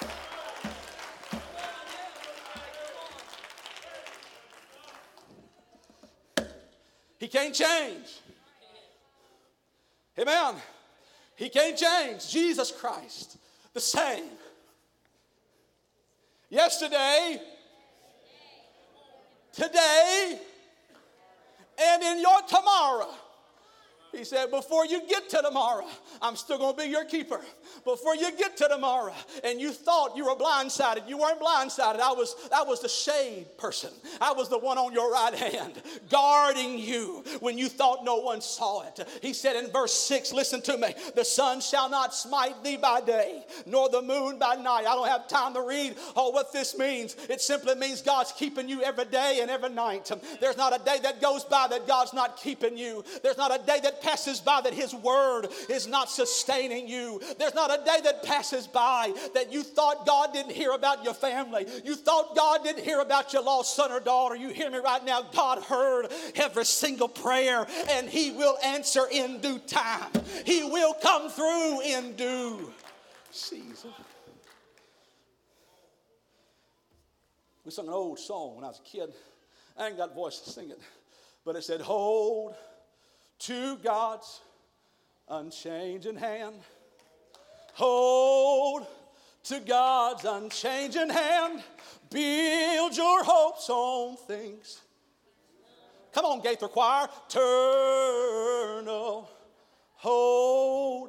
He can't change. Amen. He can't change. Jesus Christ, the same yesterday, today, and in your tomorrow. He said, before you get to tomorrow, I'm still going to be your keeper. Before you get to tomorrow, and you thought you were blindsided, you weren't blindsided. I was, I was the shade person. I was the one on your right hand, guarding you when you thought no one saw it. He said in verse six, listen to me, the sun shall not smite thee by day, nor the moon by night. I don't have time to read all what this means. It simply means God's keeping you every day and every night. There's not a day that goes by that God's not keeping you. There's not a day that passes by that his word is not sustaining you. There's not a day that passes by that you thought God didn't hear about your family. You thought God didn't hear about your lost son or daughter. You hear me right now? God heard every single prayer, and he will answer in due time. He will come through in due season. We sung an old song when I was a kid. I ain't got a voice to sing it, but it said, hold to God's unchanging hand. Hold to God's unchanging hand. Build your hopes on things. Come on, Gaither Choir. Eternal. Hold.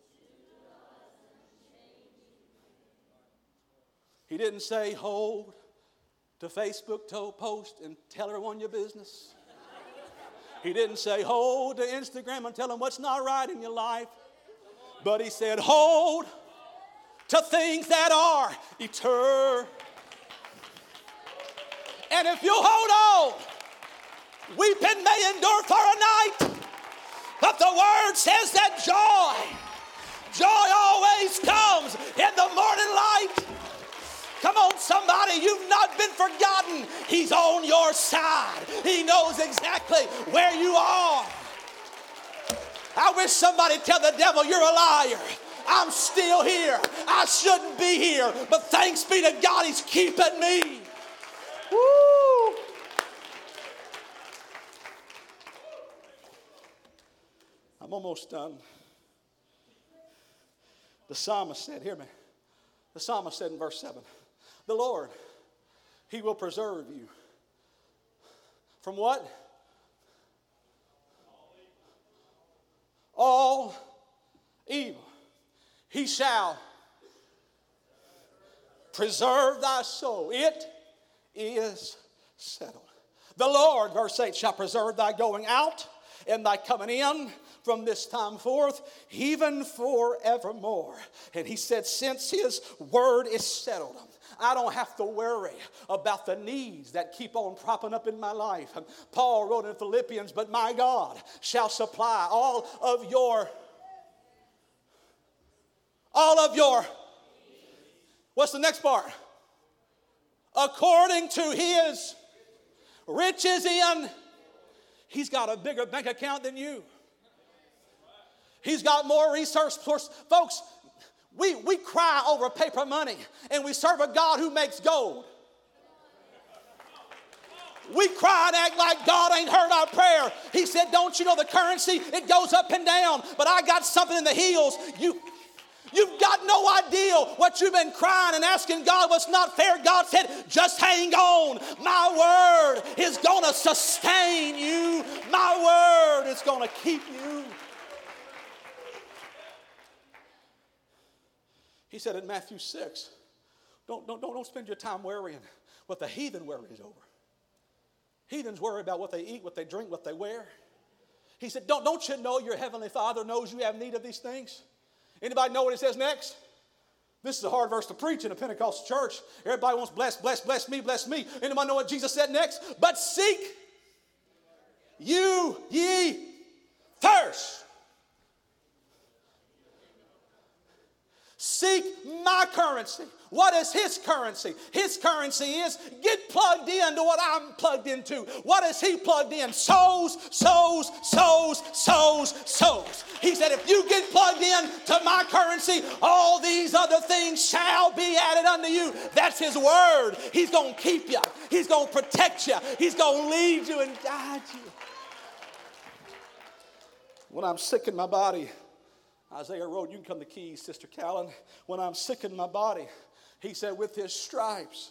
He didn't say hold to Facebook to post and tell everyone your business. He didn't say hold to Instagram and tell them what's not right in your life. But he said hold to things that are eternal. And if you hold on, weeping may endure for a night, but the word says that joy, joy always comes in the morning light. Come on, somebody, you've not been forgotten. He's on your side. He knows exactly where you are. I wish somebody tell the devil, you're a liar. I'm still here. I shouldn't be here, but thanks be to God, he's keeping me. Woo! I'm almost done. The psalmist said, hear me. The psalmist said in verse seven, the Lord, he will preserve you. From what? All evil. He shall preserve thy soul. It is settled. The Lord, verse eight, shall preserve thy going out and thy coming in from this time forth, even forevermore. And he said, since his word is settled, I don't have to worry about the needs that keep on propping up in my life. Paul wrote in Philippians, but my God shall supply all of your, all of your, what's the next part? According to his riches in, he's got a bigger bank account than you. He's got more resource. Folks, we, we cry over paper money, and we serve a God who makes gold. We cry and act like God ain't heard our prayer. He said, don't you know the currency? It goes up and down, but I got something in the hills. You, you've got no idea what you've been crying and asking God what's not fair. God said, just hang on. My word is going to sustain you. My word is going to keep you. He said in Matthew six, don't, don't, don't spend your time worrying what the heathen worries over. Heathens worry about what they eat, what they drink, what they wear. He said, don't, don't you know your heavenly Father knows you have need of these things? Anybody know what he says next? This is a hard verse to preach in a Pentecostal church. Everybody wants bless, bless, bless me, bless me. Anybody know what Jesus said next? But seek you ye first. Seek my currency. What is his currency? His currency is get plugged into what I'm plugged into. What is he plugged in? Souls, souls, souls, souls, souls. He said, if you get plugged in to my currency, all these other things shall be added unto you. That's his word. He's going to keep you. He's going to protect you. He's going to lead you and guide you. When I'm sick in my body, Isaiah wrote, you can come to Keys, Sister Callan. When I'm sick in my body, He said, with his stripes.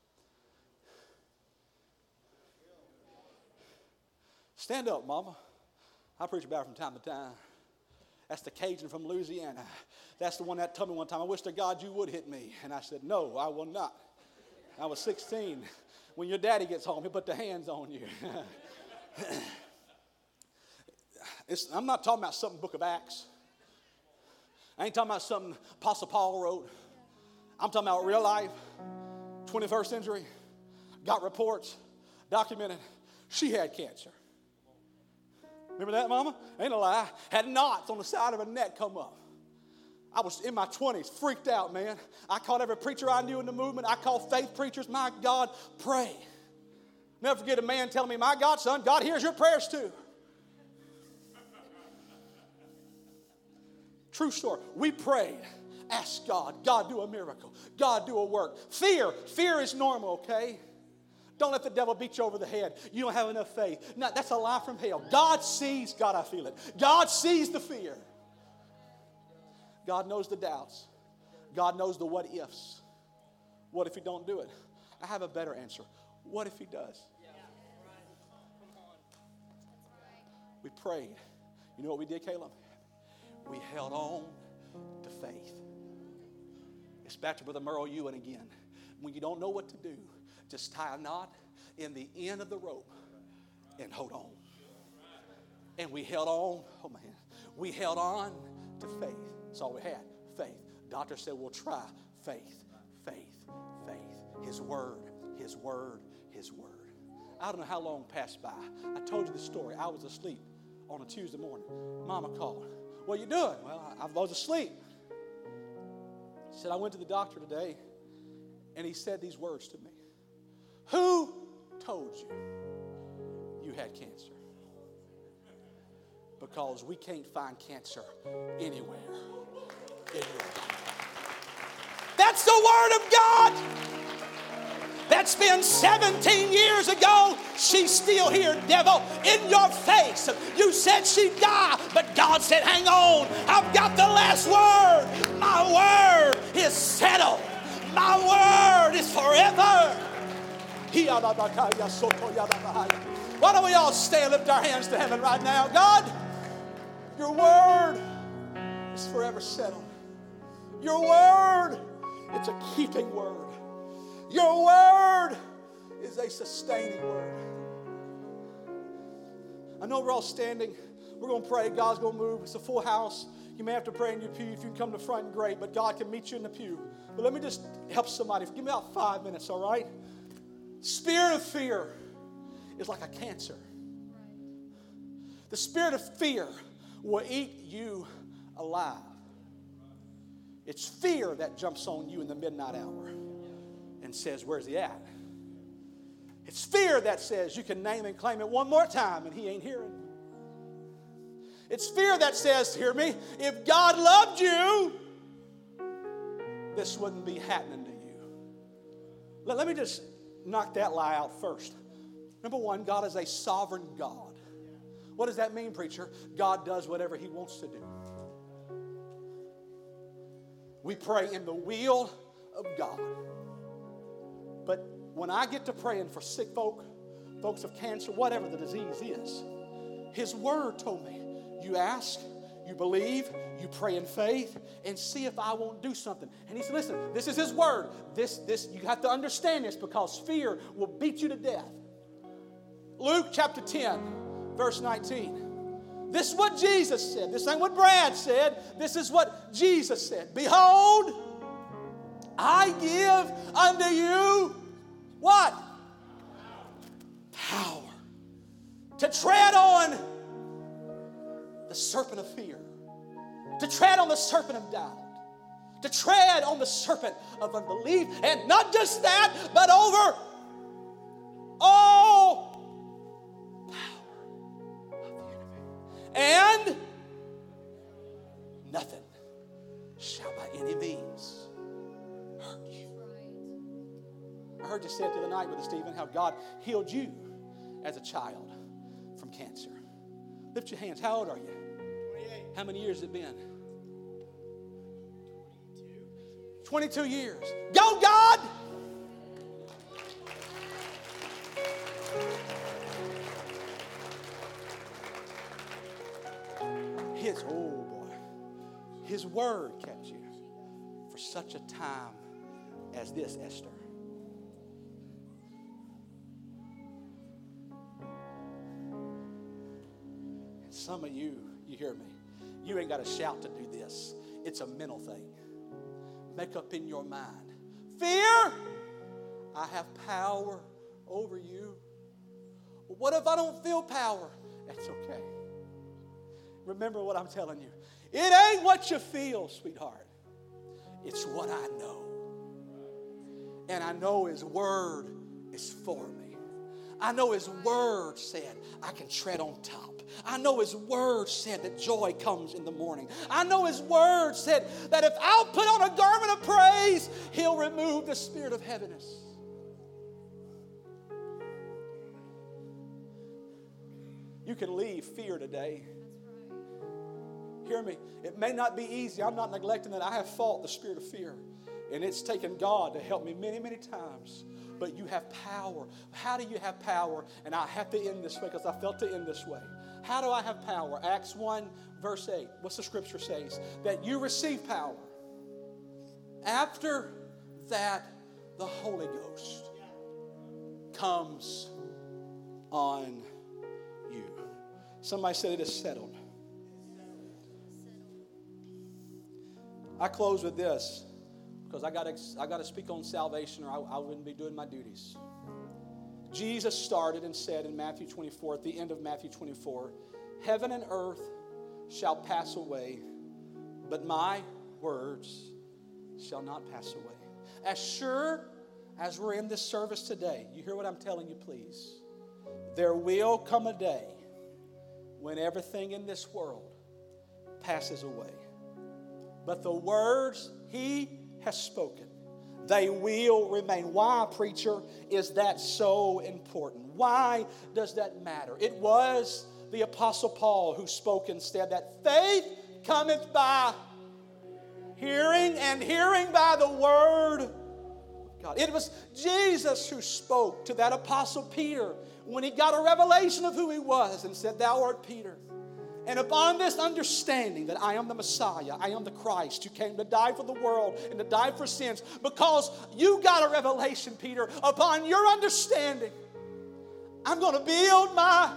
Stand up, mama. I preach about it from time to time. That's the Cajun from Louisiana. That's the one that told me one time, I wish to God you would hit me. And I said, no, I will not. I was sixteen. When your daddy gets home, he'll put the hands on you. It's, I'm not talking about something Book of Acts. I ain't talking about something Apostle Paul wrote. I'm talking about real life, twenty-first century. Got reports, documented. She had cancer. Remember that, mama? Ain't a lie. Had knots on the side of her neck come up. I was in my twenties, freaked out, man. I called every preacher I knew in the movement. I called faith preachers. My God, pray. Never forget a man telling me, my God, son, God hears your prayers too. True story. We prayed. Ask God. God, do a miracle. God, do a work. Fear. Fear is normal, okay? Don't let the devil beat you over the head. You don't have enough faith. No, that's a lie from hell. God sees. God, I feel it. God sees the fear. God knows the doubts. God knows the what ifs. What if he don't do it? I have a better answer. What if he does? We prayed. You know what we did, Caleb? We held on to faith. It's back to Brother Merle Ewan again. When you don't know what to do, just tie a knot in the end of the rope and hold on. And we held on. Oh, man. We held on to faith. That's all we had. Faith. Doctor said, we'll try. Faith. Faith. Faith. His word. His word. His word. I don't know how long passed by. I told you the story. I was asleep on a Tuesday morning. Mama called. What are you doing? Well, I, I was asleep. She said, I went to the doctor today, and he said these words to me. Who told you you had cancer? Because we can't find cancer anywhere. Anywhere. That's the word of God. That's been seventeen years ago. She's still here, devil, in your face. You said she'd die, but God said, hang on. I've got the last word. My word is settled. My word is forever. Why don't we all stand, lift our hands to heaven right now? God, your word is forever settled. Your word, it's a keeping word. Your word is a sustaining word. I know we're all standing. We're going to pray. God's going to move. It's a full house. You may have to pray in your pew. If you can come to the front, great. But God can meet you in the pew. But let me just help somebody. Give me about five minutes, all right? Spirit of fear is like a cancer. The spirit of fear will eat you alive. It's fear that jumps on you in the midnight hour and says, where's he at? It's fear that says you can name and claim it one more time and he ain't hearing. It's fear that says, hear me, if God loved you, this wouldn't be happening to you. Let, let me just knock that lie out first. Number one, God is a sovereign God. What does that mean, preacher? God does whatever he wants to do. We pray in the will of God. But when I get to praying for sick folk, folks of cancer, whatever the disease is, his word told me, you ask, you believe, you pray in faith, and see if I won't do something. And he said, listen, this is his word. This, this, you have to understand this because fear will beat you to death. Luke chapter ten, verse nineteen. This is what Jesus said. This ain't what Brad said. This is what Jesus said. Behold, I give unto you what? Power. To tread on the serpent of fear. To tread on the serpent of doubt. To tread on the serpent of unbelief. And not just that, but over all power of the enemy. And nothing shall by any means hurt you. I heard you say it the other night, Brother Stephen, how God healed you as a child from cancer. Lift your hands. How old are you? twenty-eight. How many years has it been? twenty-two years. Go, God! His, oh boy, His word kept you for such a time as this, Esther. And some of you, you hear me, you ain't got to shout to do this. It's a mental thing. Make up in your mind, fear, I have power over you. Well, what if I don't feel power? That's okay. Remember what I'm telling you. It ain't what you feel, sweetheart. It's what I know. And I know His word is for me. I know His word said I can tread on top. I know His word said that joy comes in the morning. I know His word said that if I'll put on a garment of praise, He'll remove the spirit of heaviness. You can leave fear today. Hear me. It may not be easy. I'm not neglecting that. I have fought the spirit of fear. And it's taken God to help me many, many times. But you have power. How do you have power? And I have to end this way because I felt to end this way. How do I have power? Acts one, verse eight. What's the scripture says? That you receive power. After that, the Holy Ghost comes on you. Somebody said it is settled. I close with this because I got to I got to speak on salvation or I, I wouldn't be doing my duties. Jesus started and said in Matthew twenty-four, at the end of Matthew twenty-four, heaven and earth shall pass away, but my words shall not pass away. As sure as we're in this service today, you hear what I'm telling you, please. There will come a day when everything in this world passes away. But the words He has spoken, they will remain. Why, preacher, is that so important? Why does that matter? It was the Apostle Paul who spoke and said that faith cometh by hearing, and hearing by the word of God. It was Jesus who spoke to that Apostle Peter when he got a revelation of who he was and said, "Thou art Peter. And upon this understanding that I am the Messiah, I am the Christ who came to die for the world and to die for sins, because you got a revelation, Peter, upon your understanding, I'm going to build my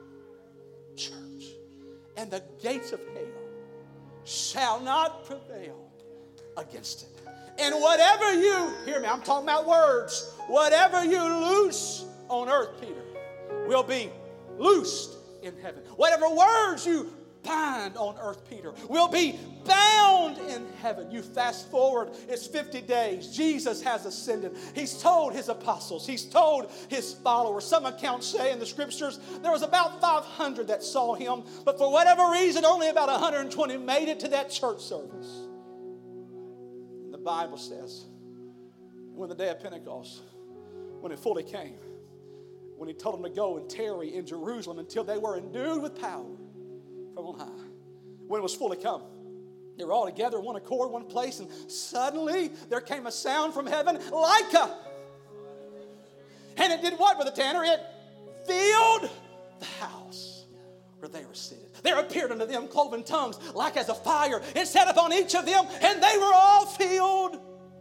church, and the gates of hell shall not prevail against it. And whatever you," hear me, I'm talking about words, "whatever you loose on earth, Peter, will be loosed in heaven. Whatever words you bind on earth, Peter, will be bound in heaven." You fast forward, it's fifty days. Jesus has ascended. He's told His apostles, He's told His followers. Some accounts say in the scriptures there was about five hundred that saw Him, but for whatever reason, only about one hundred twenty made it to that church service. And the Bible says, when the day of Pentecost, when it fully came, when He told them to go and tarry in Jerusalem until they were endued with power from on high. When it was fully come, they were all together in one accord, one place, and suddenly there came a sound from heaven like a... And it did what, Brother Tanner? It filled the house where they were seated. There appeared unto them cloven tongues like as a fire, and sat upon each of them, and they were all filled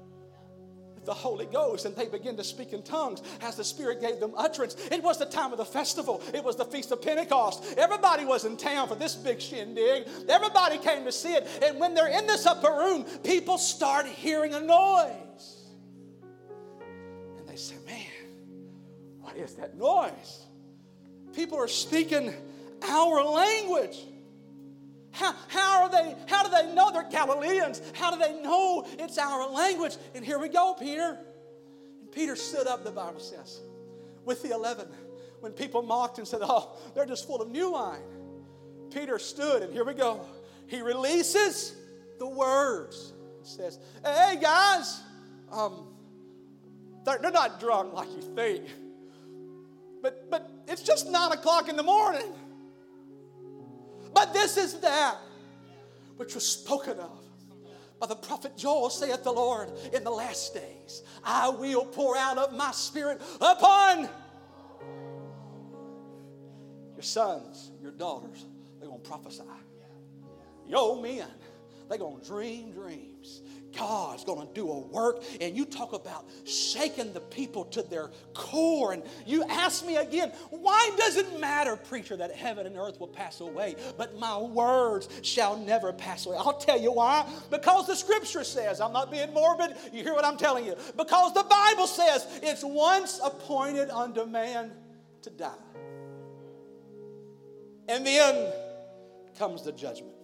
the Holy Ghost, and they began to speak in tongues as the Spirit gave them utterance. It was the time of the festival. It was the Feast of Pentecost. Everybody was in town for this big shindig. Everybody came to see it. And when they're in this upper room, people start hearing a noise. And they say, "Man, what is that noise?" People are speaking our language. How, how are they, how do they know they're Galileans? How do they know it's our language? And here we go, Peter. And Peter stood up, the Bible says, with the eleven. When people mocked and said, "Oh, they're just full of new wine," Peter stood, and here we go. He releases the words. He says, "Hey, guys, um, they're, they're not drunk like you think. But, but it's just nine o'clock in the morning. But this is that which was spoken of By the prophet Joel, saith the Lord, in the last days, I will pour out of my Spirit upon your sons, your daughters. They're going to prophesy. Your old men, they're going to dream dreams. God's going to do a work. And you talk about shaking the people to their core. And you ask me again, why does it matter, preacher, that heaven and earth will pass away, but my words shall never pass away? I'll tell you why. Because the Scripture says, I'm not being morbid, you hear what I'm telling you. Because the Bible says it's once appointed unto man to die. And then comes the judgment.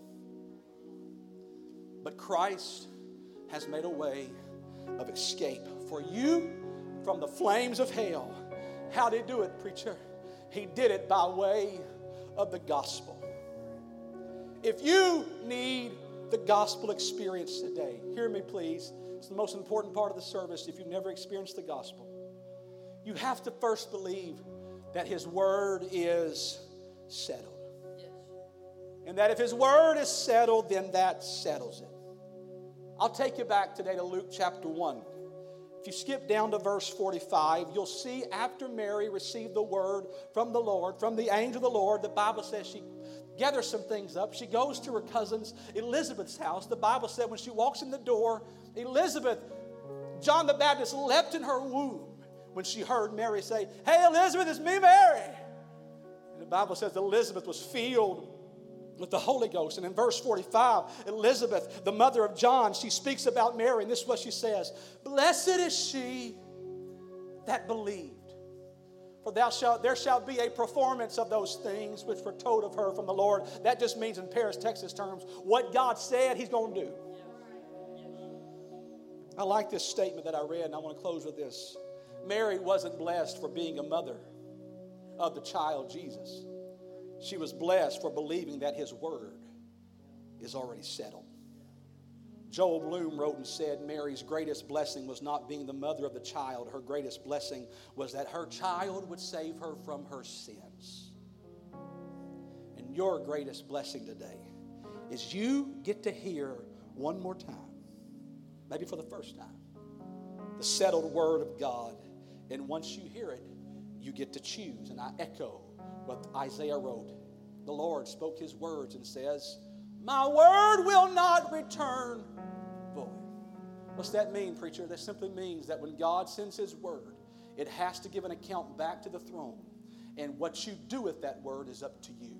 But Christ has made a way of escape for you from the flames of hell. How did he do it, preacher? He did it by way of the gospel. If you need the gospel experience today, hear me please. It's the most important part of the service. If you've never experienced the gospel, you have to first believe that his word is settled. And that if his word is settled, then that settles it. I'll take you back today to Luke chapter one. If you skip down to verse forty-five, you'll see after Mary received the word from the Lord, from the angel of the Lord, the Bible says she gathers some things up. She goes to her cousin's Elizabeth's house. The Bible said when she walks in the door, Elizabeth, John the Baptist leapt in her womb when she heard Mary say, "Hey, Elizabeth, it's me, Mary." And the Bible says Elizabeth was filled with the Holy Ghost. And in verse forty-five, Elizabeth, the mother of John, she speaks about Mary, and this is what she says: "Blessed is she that believed, for thou shalt, there shall be a performance of those things which were told of her from the Lord." That just means in Paris, Texas terms, what God said he's going to do. I like this statement that I read, and I want to close with this. Mary wasn't blessed for being a mother of the child Jesus. She was blessed for believing that his word is already settled. Joel Bloom wrote and said, Mary's greatest blessing was not being the mother of the child. Her greatest blessing was that her child would save her from her sins. And your greatest blessing today is you get to hear one more time, maybe for the first time, the settled word of God. And once you hear it, you get to choose. And I echo what Isaiah wrote. The Lord spoke his words and says, "My word will not return void." What's that mean, preacher? That simply means that when God sends his word, it has to give an account back to the throne. And what you do with that word is up to you.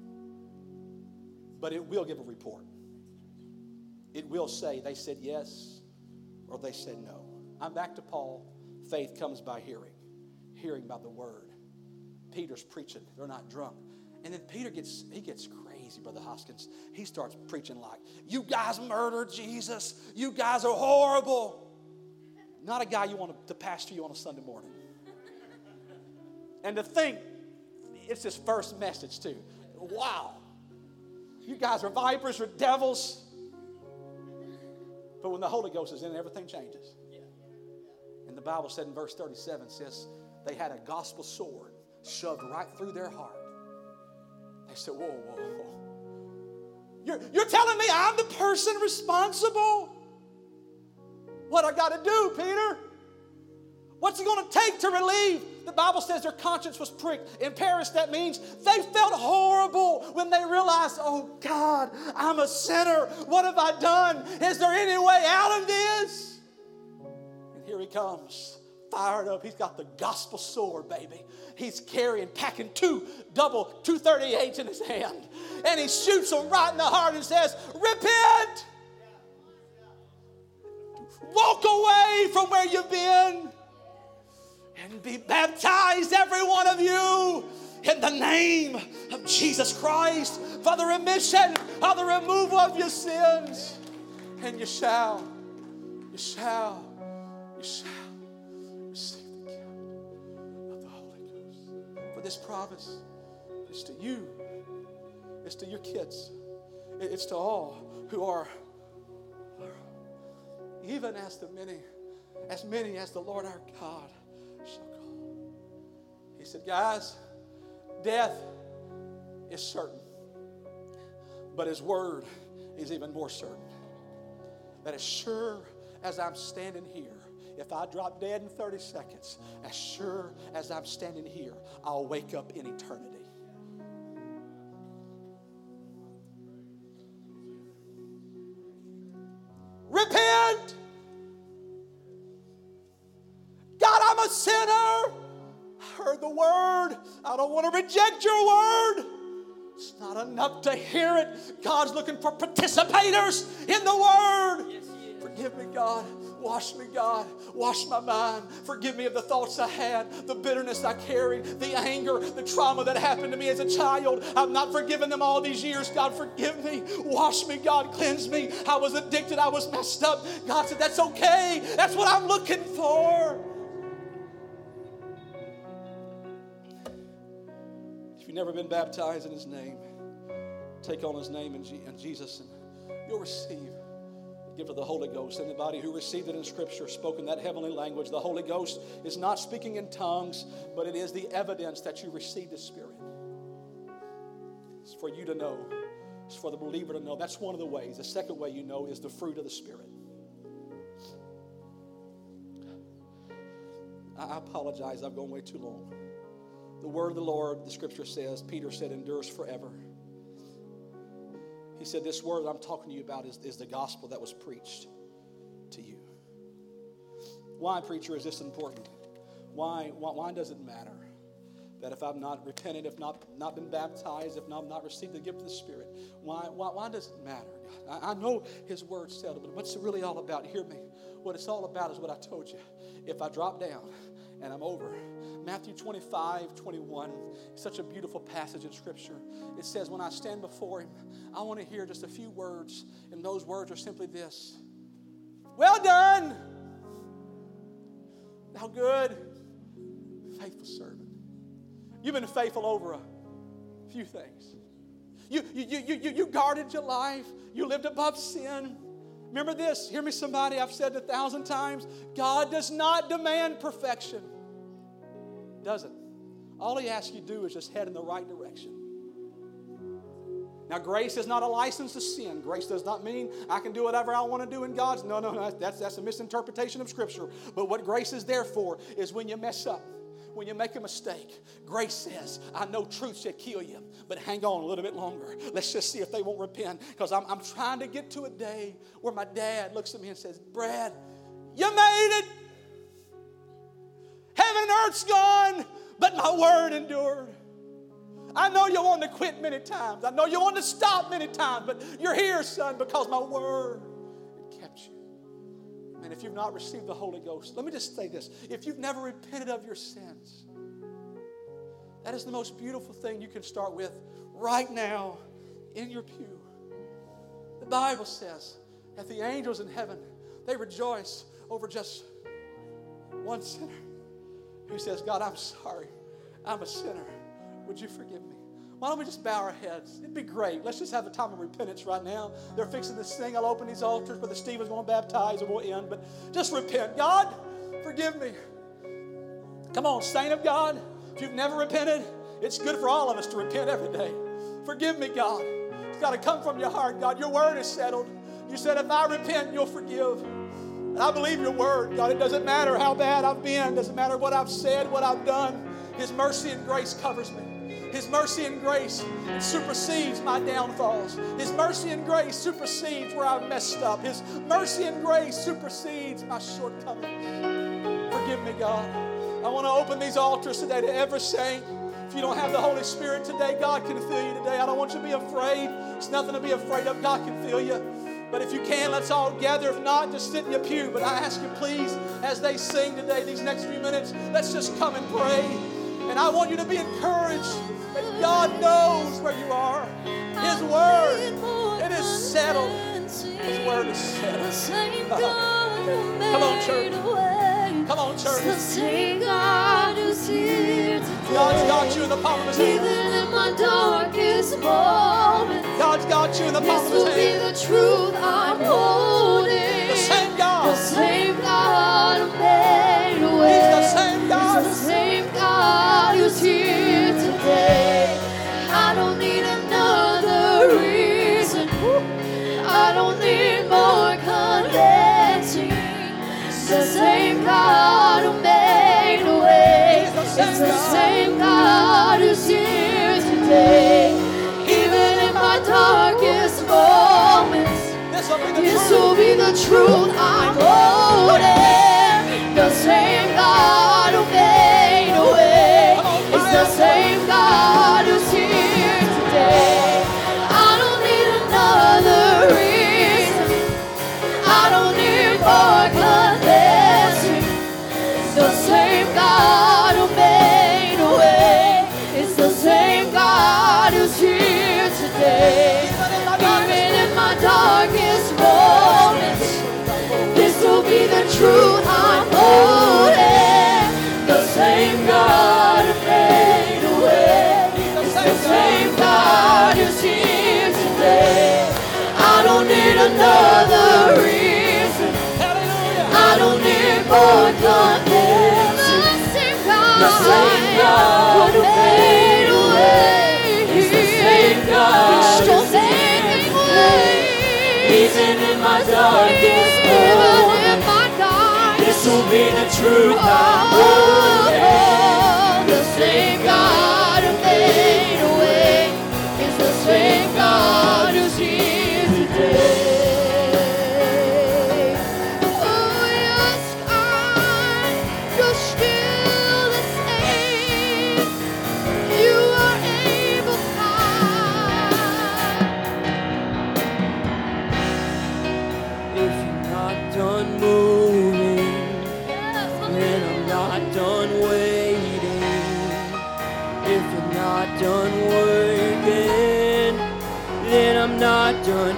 But it will give a report. It will say they said yes or they said no. I'm back to Paul. Faith comes by hearing. Hearing by the word. Peter's preaching. They're not drunk. And then Peter gets, he gets crazy, Brother Hoskins. He starts preaching like, "You guys murdered Jesus. You guys are horrible." Not a guy you want to pastor you on a Sunday morning. And to think, it's his first message too. Wow. You guys are vipers, you're devils. But when the Holy Ghost is in, everything changes. And the Bible said in verse thirty-seven, says they had a gospel sword shoved right through their heart. They said, whoa, whoa, whoa. You're, you're telling me I'm the person responsible? What I got to do, Peter? What's it going to take to relieve? The Bible says their conscience was pricked. In Paris, that means they felt horrible when they realized, oh God, I'm a sinner. What have I done? Is there any way out of this? And here he comes. Fired up. He's got the gospel sword, baby. He's carrying, packing two double two thirty-eights in his hand. And he shoots them right in the heart and says, "Repent! Walk away from where you've been and be baptized, every one of you, in the name of Jesus Christ for the remission of the removal of your sins. And you shall, you shall, you shall receive the gift of the Holy Ghost." For this promise is to you. It's to your kids. It's to all who are, even as the many, as many as the Lord our God shall call. He said, guys, death is certain, but his word is even more certain. that as sure as I'm standing here, if I drop dead in thirty seconds, as sure as I'm standing here, I'll wake up in eternity. Repent! God, I'm a sinner. I heard the word. I don't want to reject your word. It's not enough to hear it. God's looking for participators in the word. Yes, He is. Forgive me, God. Wash me, God. Wash my mind. Forgive me of the thoughts I had, the bitterness I carried, the anger, the trauma that happened to me as a child. I've not forgiven them all these years. God, forgive me. Wash me, God. Cleanse me. I was addicted. I was messed up. God said, that's okay. That's what I'm looking for. If you've never been baptized in His name, take on His name in Jesus, and you'll receive the gift of the Holy Ghost. Anybody who received it in Scripture, spoken that heavenly language, the Holy Ghost is not speaking in tongues, but it is the evidence that you received the Spirit. It's for you to know. It's for the believer to know. That's one of the ways. The second way you know is the fruit of the Spirit. I apologize. I've gone way too long. The word of the Lord, the Scripture says, Peter said, endures forever. He said, this word that I'm talking to you about is, is the gospel that was preached to you. Why, preacher, is this important? Why, why, why does it matter that if I've not repented, if not, not been baptized, if not, not received the gift of the Spirit, why, why, why does it matter? I, I know His word said it, but what's it really all about? Hear me. What it's all about is what I told you. If I drop down and I'm over, Matthew twenty-five, twenty-one, such a beautiful passage in Scripture. It says, when I stand before Him, I want to hear just a few words, and those words are simply this. Well done, thou good, faithful servant. You've been faithful over a few things. You, you, you, you, you guarded your life. You lived above sin. Remember this. Hear me, somebody. I've said it a thousand times. God does not demand perfection. Doesn't. All He asks you to do is just head in the right direction. Now, grace is not a license to sin. Grace does not mean I can do whatever I want to do in God's. No, no, no. That's, that's a misinterpretation of Scripture. But what grace is there for is when you mess up, when you make a mistake. Grace says, I know truth shall kill you, but hang on a little bit longer. Let's just see if they won't repent. Because I'm, I'm trying to get to a day where my dad looks at me and says, Brad, you made it. Heaven and earth's gone, but my word endured. I know you want to quit many times. I know you want to stop many times, but you're here, son, because my word kept you. And if you've not received the Holy Ghost, let me just say this. If you've never repented of your sins, that is the most beautiful thing you can start with right now in your pew. The Bible says that the angels in heaven, they rejoice over just one sinner who says, God, I'm sorry. I'm a sinner. Would you forgive me? Why don't we just bow our heads? It'd be great. Let's just have a time of repentance right now. They're fixing to sing. I'll open these altars. Brother Stephen's going to baptize and we'll end. But just repent. God, forgive me. Come on, saint of God. If you've never repented, it's good for all of us to repent every day. Forgive me, God. It's got to come from your heart, God. Your word is settled. You said if I repent, you'll forgive. And I believe your word, God. It doesn't matter how bad I've been. It doesn't matter what I've said, what I've done. His mercy and grace covers me. His mercy and grace supersedes my downfalls. His mercy and grace supersedes where I've messed up. His mercy and grace supersedes my shortcomings. Forgive me, God. I want to open these altars today to every saint. If you don't have the Holy Spirit today, God can fill you today. I don't want you to be afraid. There's nothing to be afraid of. God can fill you. But if you can, let's all gather. If not, just sit in your pew. But I ask you, please, as they sing today, these next few minutes, let's just come and pray. And I want you to be encouraged that God knows where you are. His word, it is settled. His word is settled. Uh, come on, church. Come on, church. God's got you in the palm of His hand. Even in my darkest moment, God's got you in the palm of His hand. This will be the truth I'm holding. The same God. The same God who made a way. He's the same God. He's the same God who's here today. I don't need another reason. I don't need more condemnation. the same God who's here today. Even in my darkest moments, this will be the truth I'm holding. The same God who made a way is the same God who's here today. I don't need another reason. I don't need more convincing. The same God who made a way is the same God who's here today. Even in my darkest moments, this will be the truth I'm holding. The same God who made a way is the same God who's here today. I don't need another reason. I don't need more convincing. The same God who made a way is the same God who's making way. Even in my darkest moments, this will be the truth I'm holding. The same God who made a way is the same God who's here today. Oh yes, God, you're still the same. You are able, If you're not done moving, then I'm not done waiting. If you're not done working, then I'm not done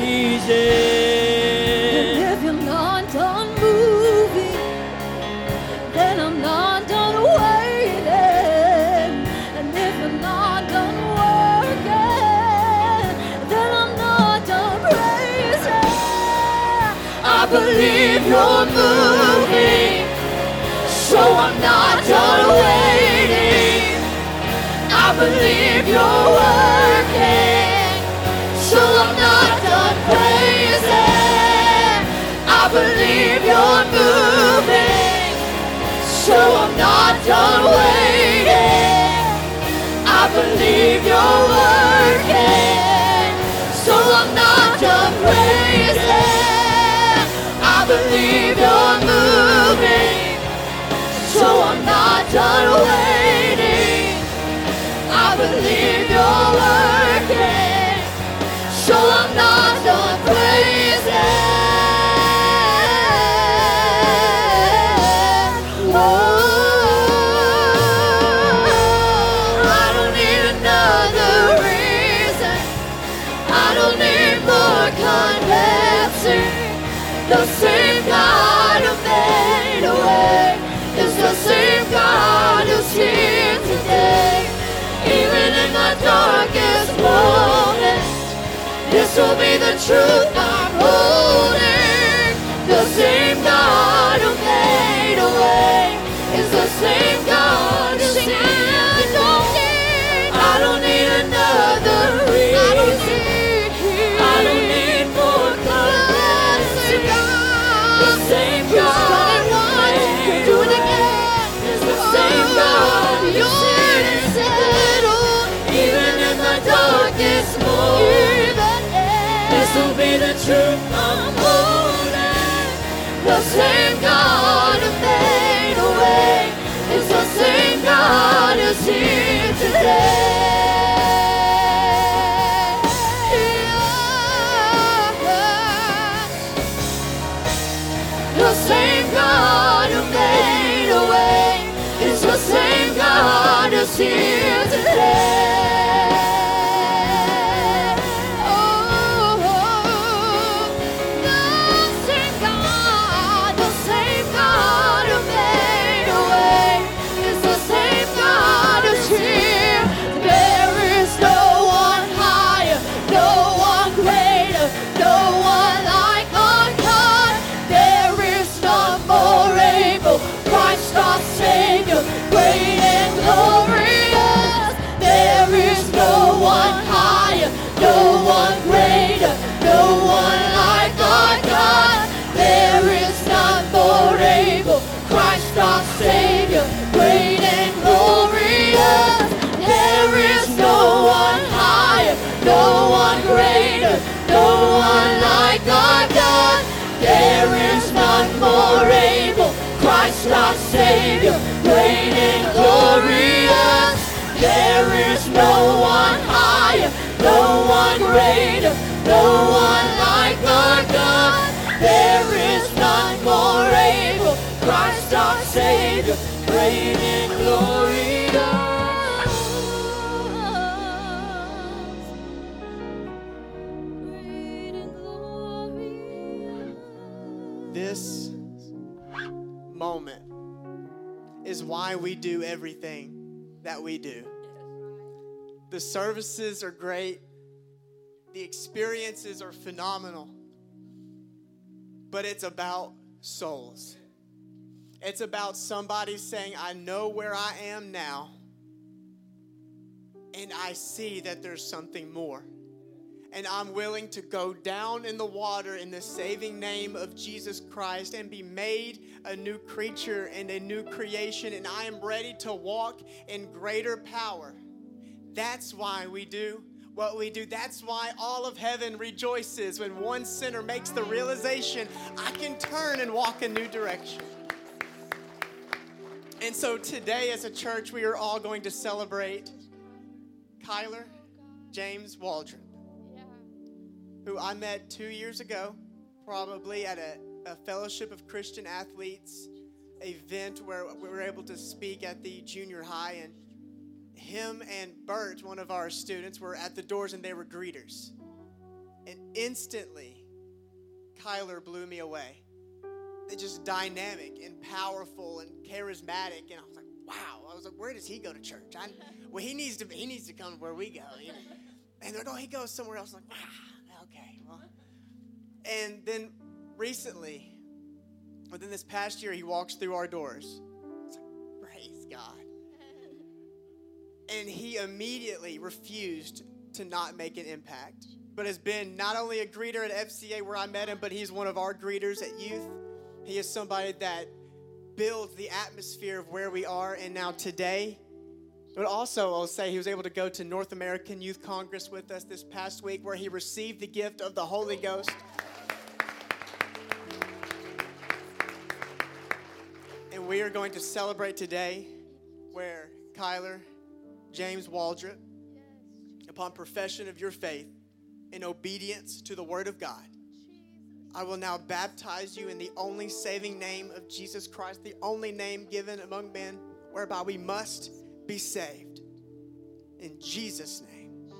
praising. if you're not done moving, then I'm not done waiting. And if you're not done working, then I'm not done praising. I believe you're moving, so I'm not done waiting. I believe you're working, so I'm not done praising. I believe you're moving, so I'm not done waiting. I believe you're working, so I'm not done praising. I believe you're moving, so I'm not done waiting. I believe you're working, so I'm not done praising. Oh, I don't need another reason. I don't need more convincing. The same God who made a way is the same God who's here today. Even in my darkest moments, this will be the truth I'm holding. The same God who made a way is the same God who's here today. I don't need another reason. I don't need, I don't need more convincing. The same God who made a way is the same God who's here today. Even in the darkest moment, this will be the truth I'm holding. The same God who made a way is the same God who's here today. The same God who made a way is the same God who's here today. Oh, the same God, the same Savior, great and glorious. There is no one higher, no one greater, no one like our God. There is none more able, Christ our Savior, great and glorious. Great and glorious. This moment is why we do everything that we do. The services are great. The experiences are phenomenal. But it's about souls. It's about somebody saying, I know where I am now, and I see that there's something more. And I'm willing to go down in the water in the saving name of Jesus Christ and be made a new creature and a new creation. And I am ready to walk in greater power. That's why we do what we do. That's why all of heaven rejoices when one sinner makes the realization, I can turn and walk a new direction. And so today as a church, we are all going to celebrate Kyler James Waldron, who I met two years ago, probably at a, a Fellowship of Christian Athletes event where we were able to speak at the junior high. And him and Bert, one of our students, were at the doors and they were greeters. And instantly, Kyler blew me away. They're just dynamic and powerful and charismatic. And I was like, wow. I was like, where does he go to church? I, well, he needs to he needs to come where we go. You know? And they're like, oh, he goes somewhere else. I'm like, ah, okay. Well. And then recently, within this past year, he walks through our doors. It's like, praise God. And he immediately refused to not make an impact, but has been not only a greeter at F C A where I met him, but he's one of our greeters at youth. He is somebody that builds the atmosphere of where we are and now today. But also, I'll say he was able to go to North American Youth Congress with us this past week where he received the gift of the Holy Ghost. And we are going to celebrate today where Kyler James Waldron, upon profession of your faith, in obedience to the Word of God, I will now baptize you in the only saving name of Jesus Christ, the only name given among men whereby we must be saved. In Jesus' name.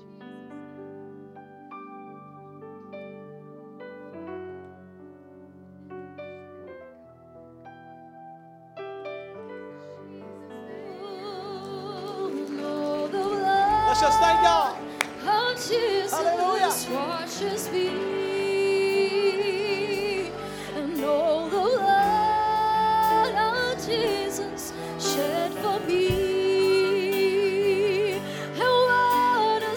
Let's just thank God. Hallelujah. Washes me, and all the blood of Jesus shed for me, and what a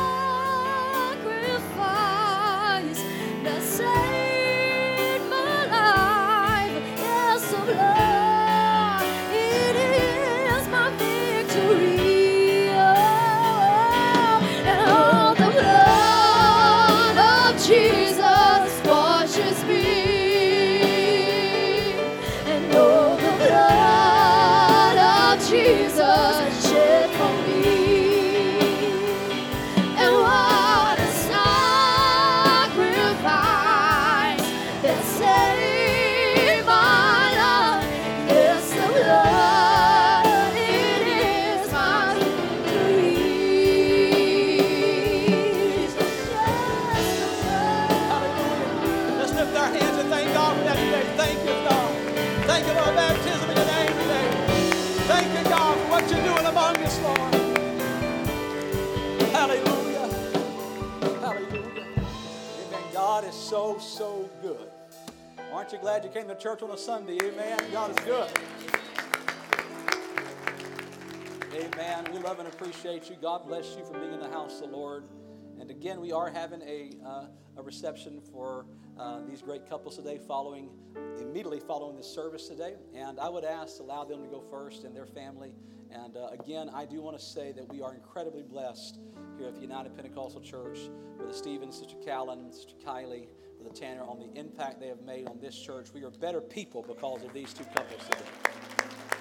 sacrifice that saved my life. Yes, the blood, it is my victory. Jesus washes me, and all the blood of Jesus shed for me, and what a sacrifice that saved my life. Yes, the blood, it is my Thank you, God. Thank you for the baptism in your name today. Thank you, God, for what you're doing among us, Lord. Hallelujah. Hallelujah. Amen. God is so, so good. Aren't you glad you came to church on a Sunday? Amen. God is good. Amen. We love and appreciate you. God bless you for being in the house of the Lord. And again, we are having a, uh, a reception for uh, these great couples today, following immediately following this service today. And I would ask to allow them to go first and their family. And uh, again, I do want to say that we are incredibly blessed here at the United Pentecostal Church, Brother Stephen, Sister Callan, Sister Kylie, Brother Tanner, on the impact they have made on this church. We are better people because of these two couples today.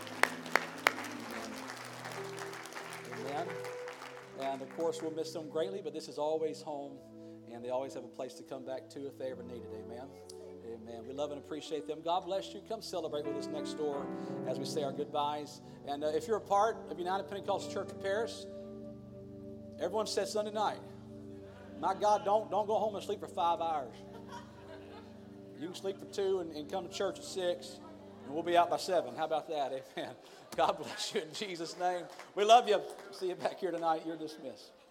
Amen. And of course, we'll miss them greatly, but this is always home, and they always have a place to come back to if they ever need it. Amen. Amen. We love and appreciate them. God bless you. Come celebrate with us next door as we say our goodbyes. And uh, if you're a part of United Pentecostal Church of Paris, everyone said Sunday night. My God, don't don't go home and sleep for five hours. You can sleep for two and, and come to church at six, and we'll be out by seven. How about that? Amen. God bless you in Jesus' name. We love you. See you back here tonight. You're dismissed.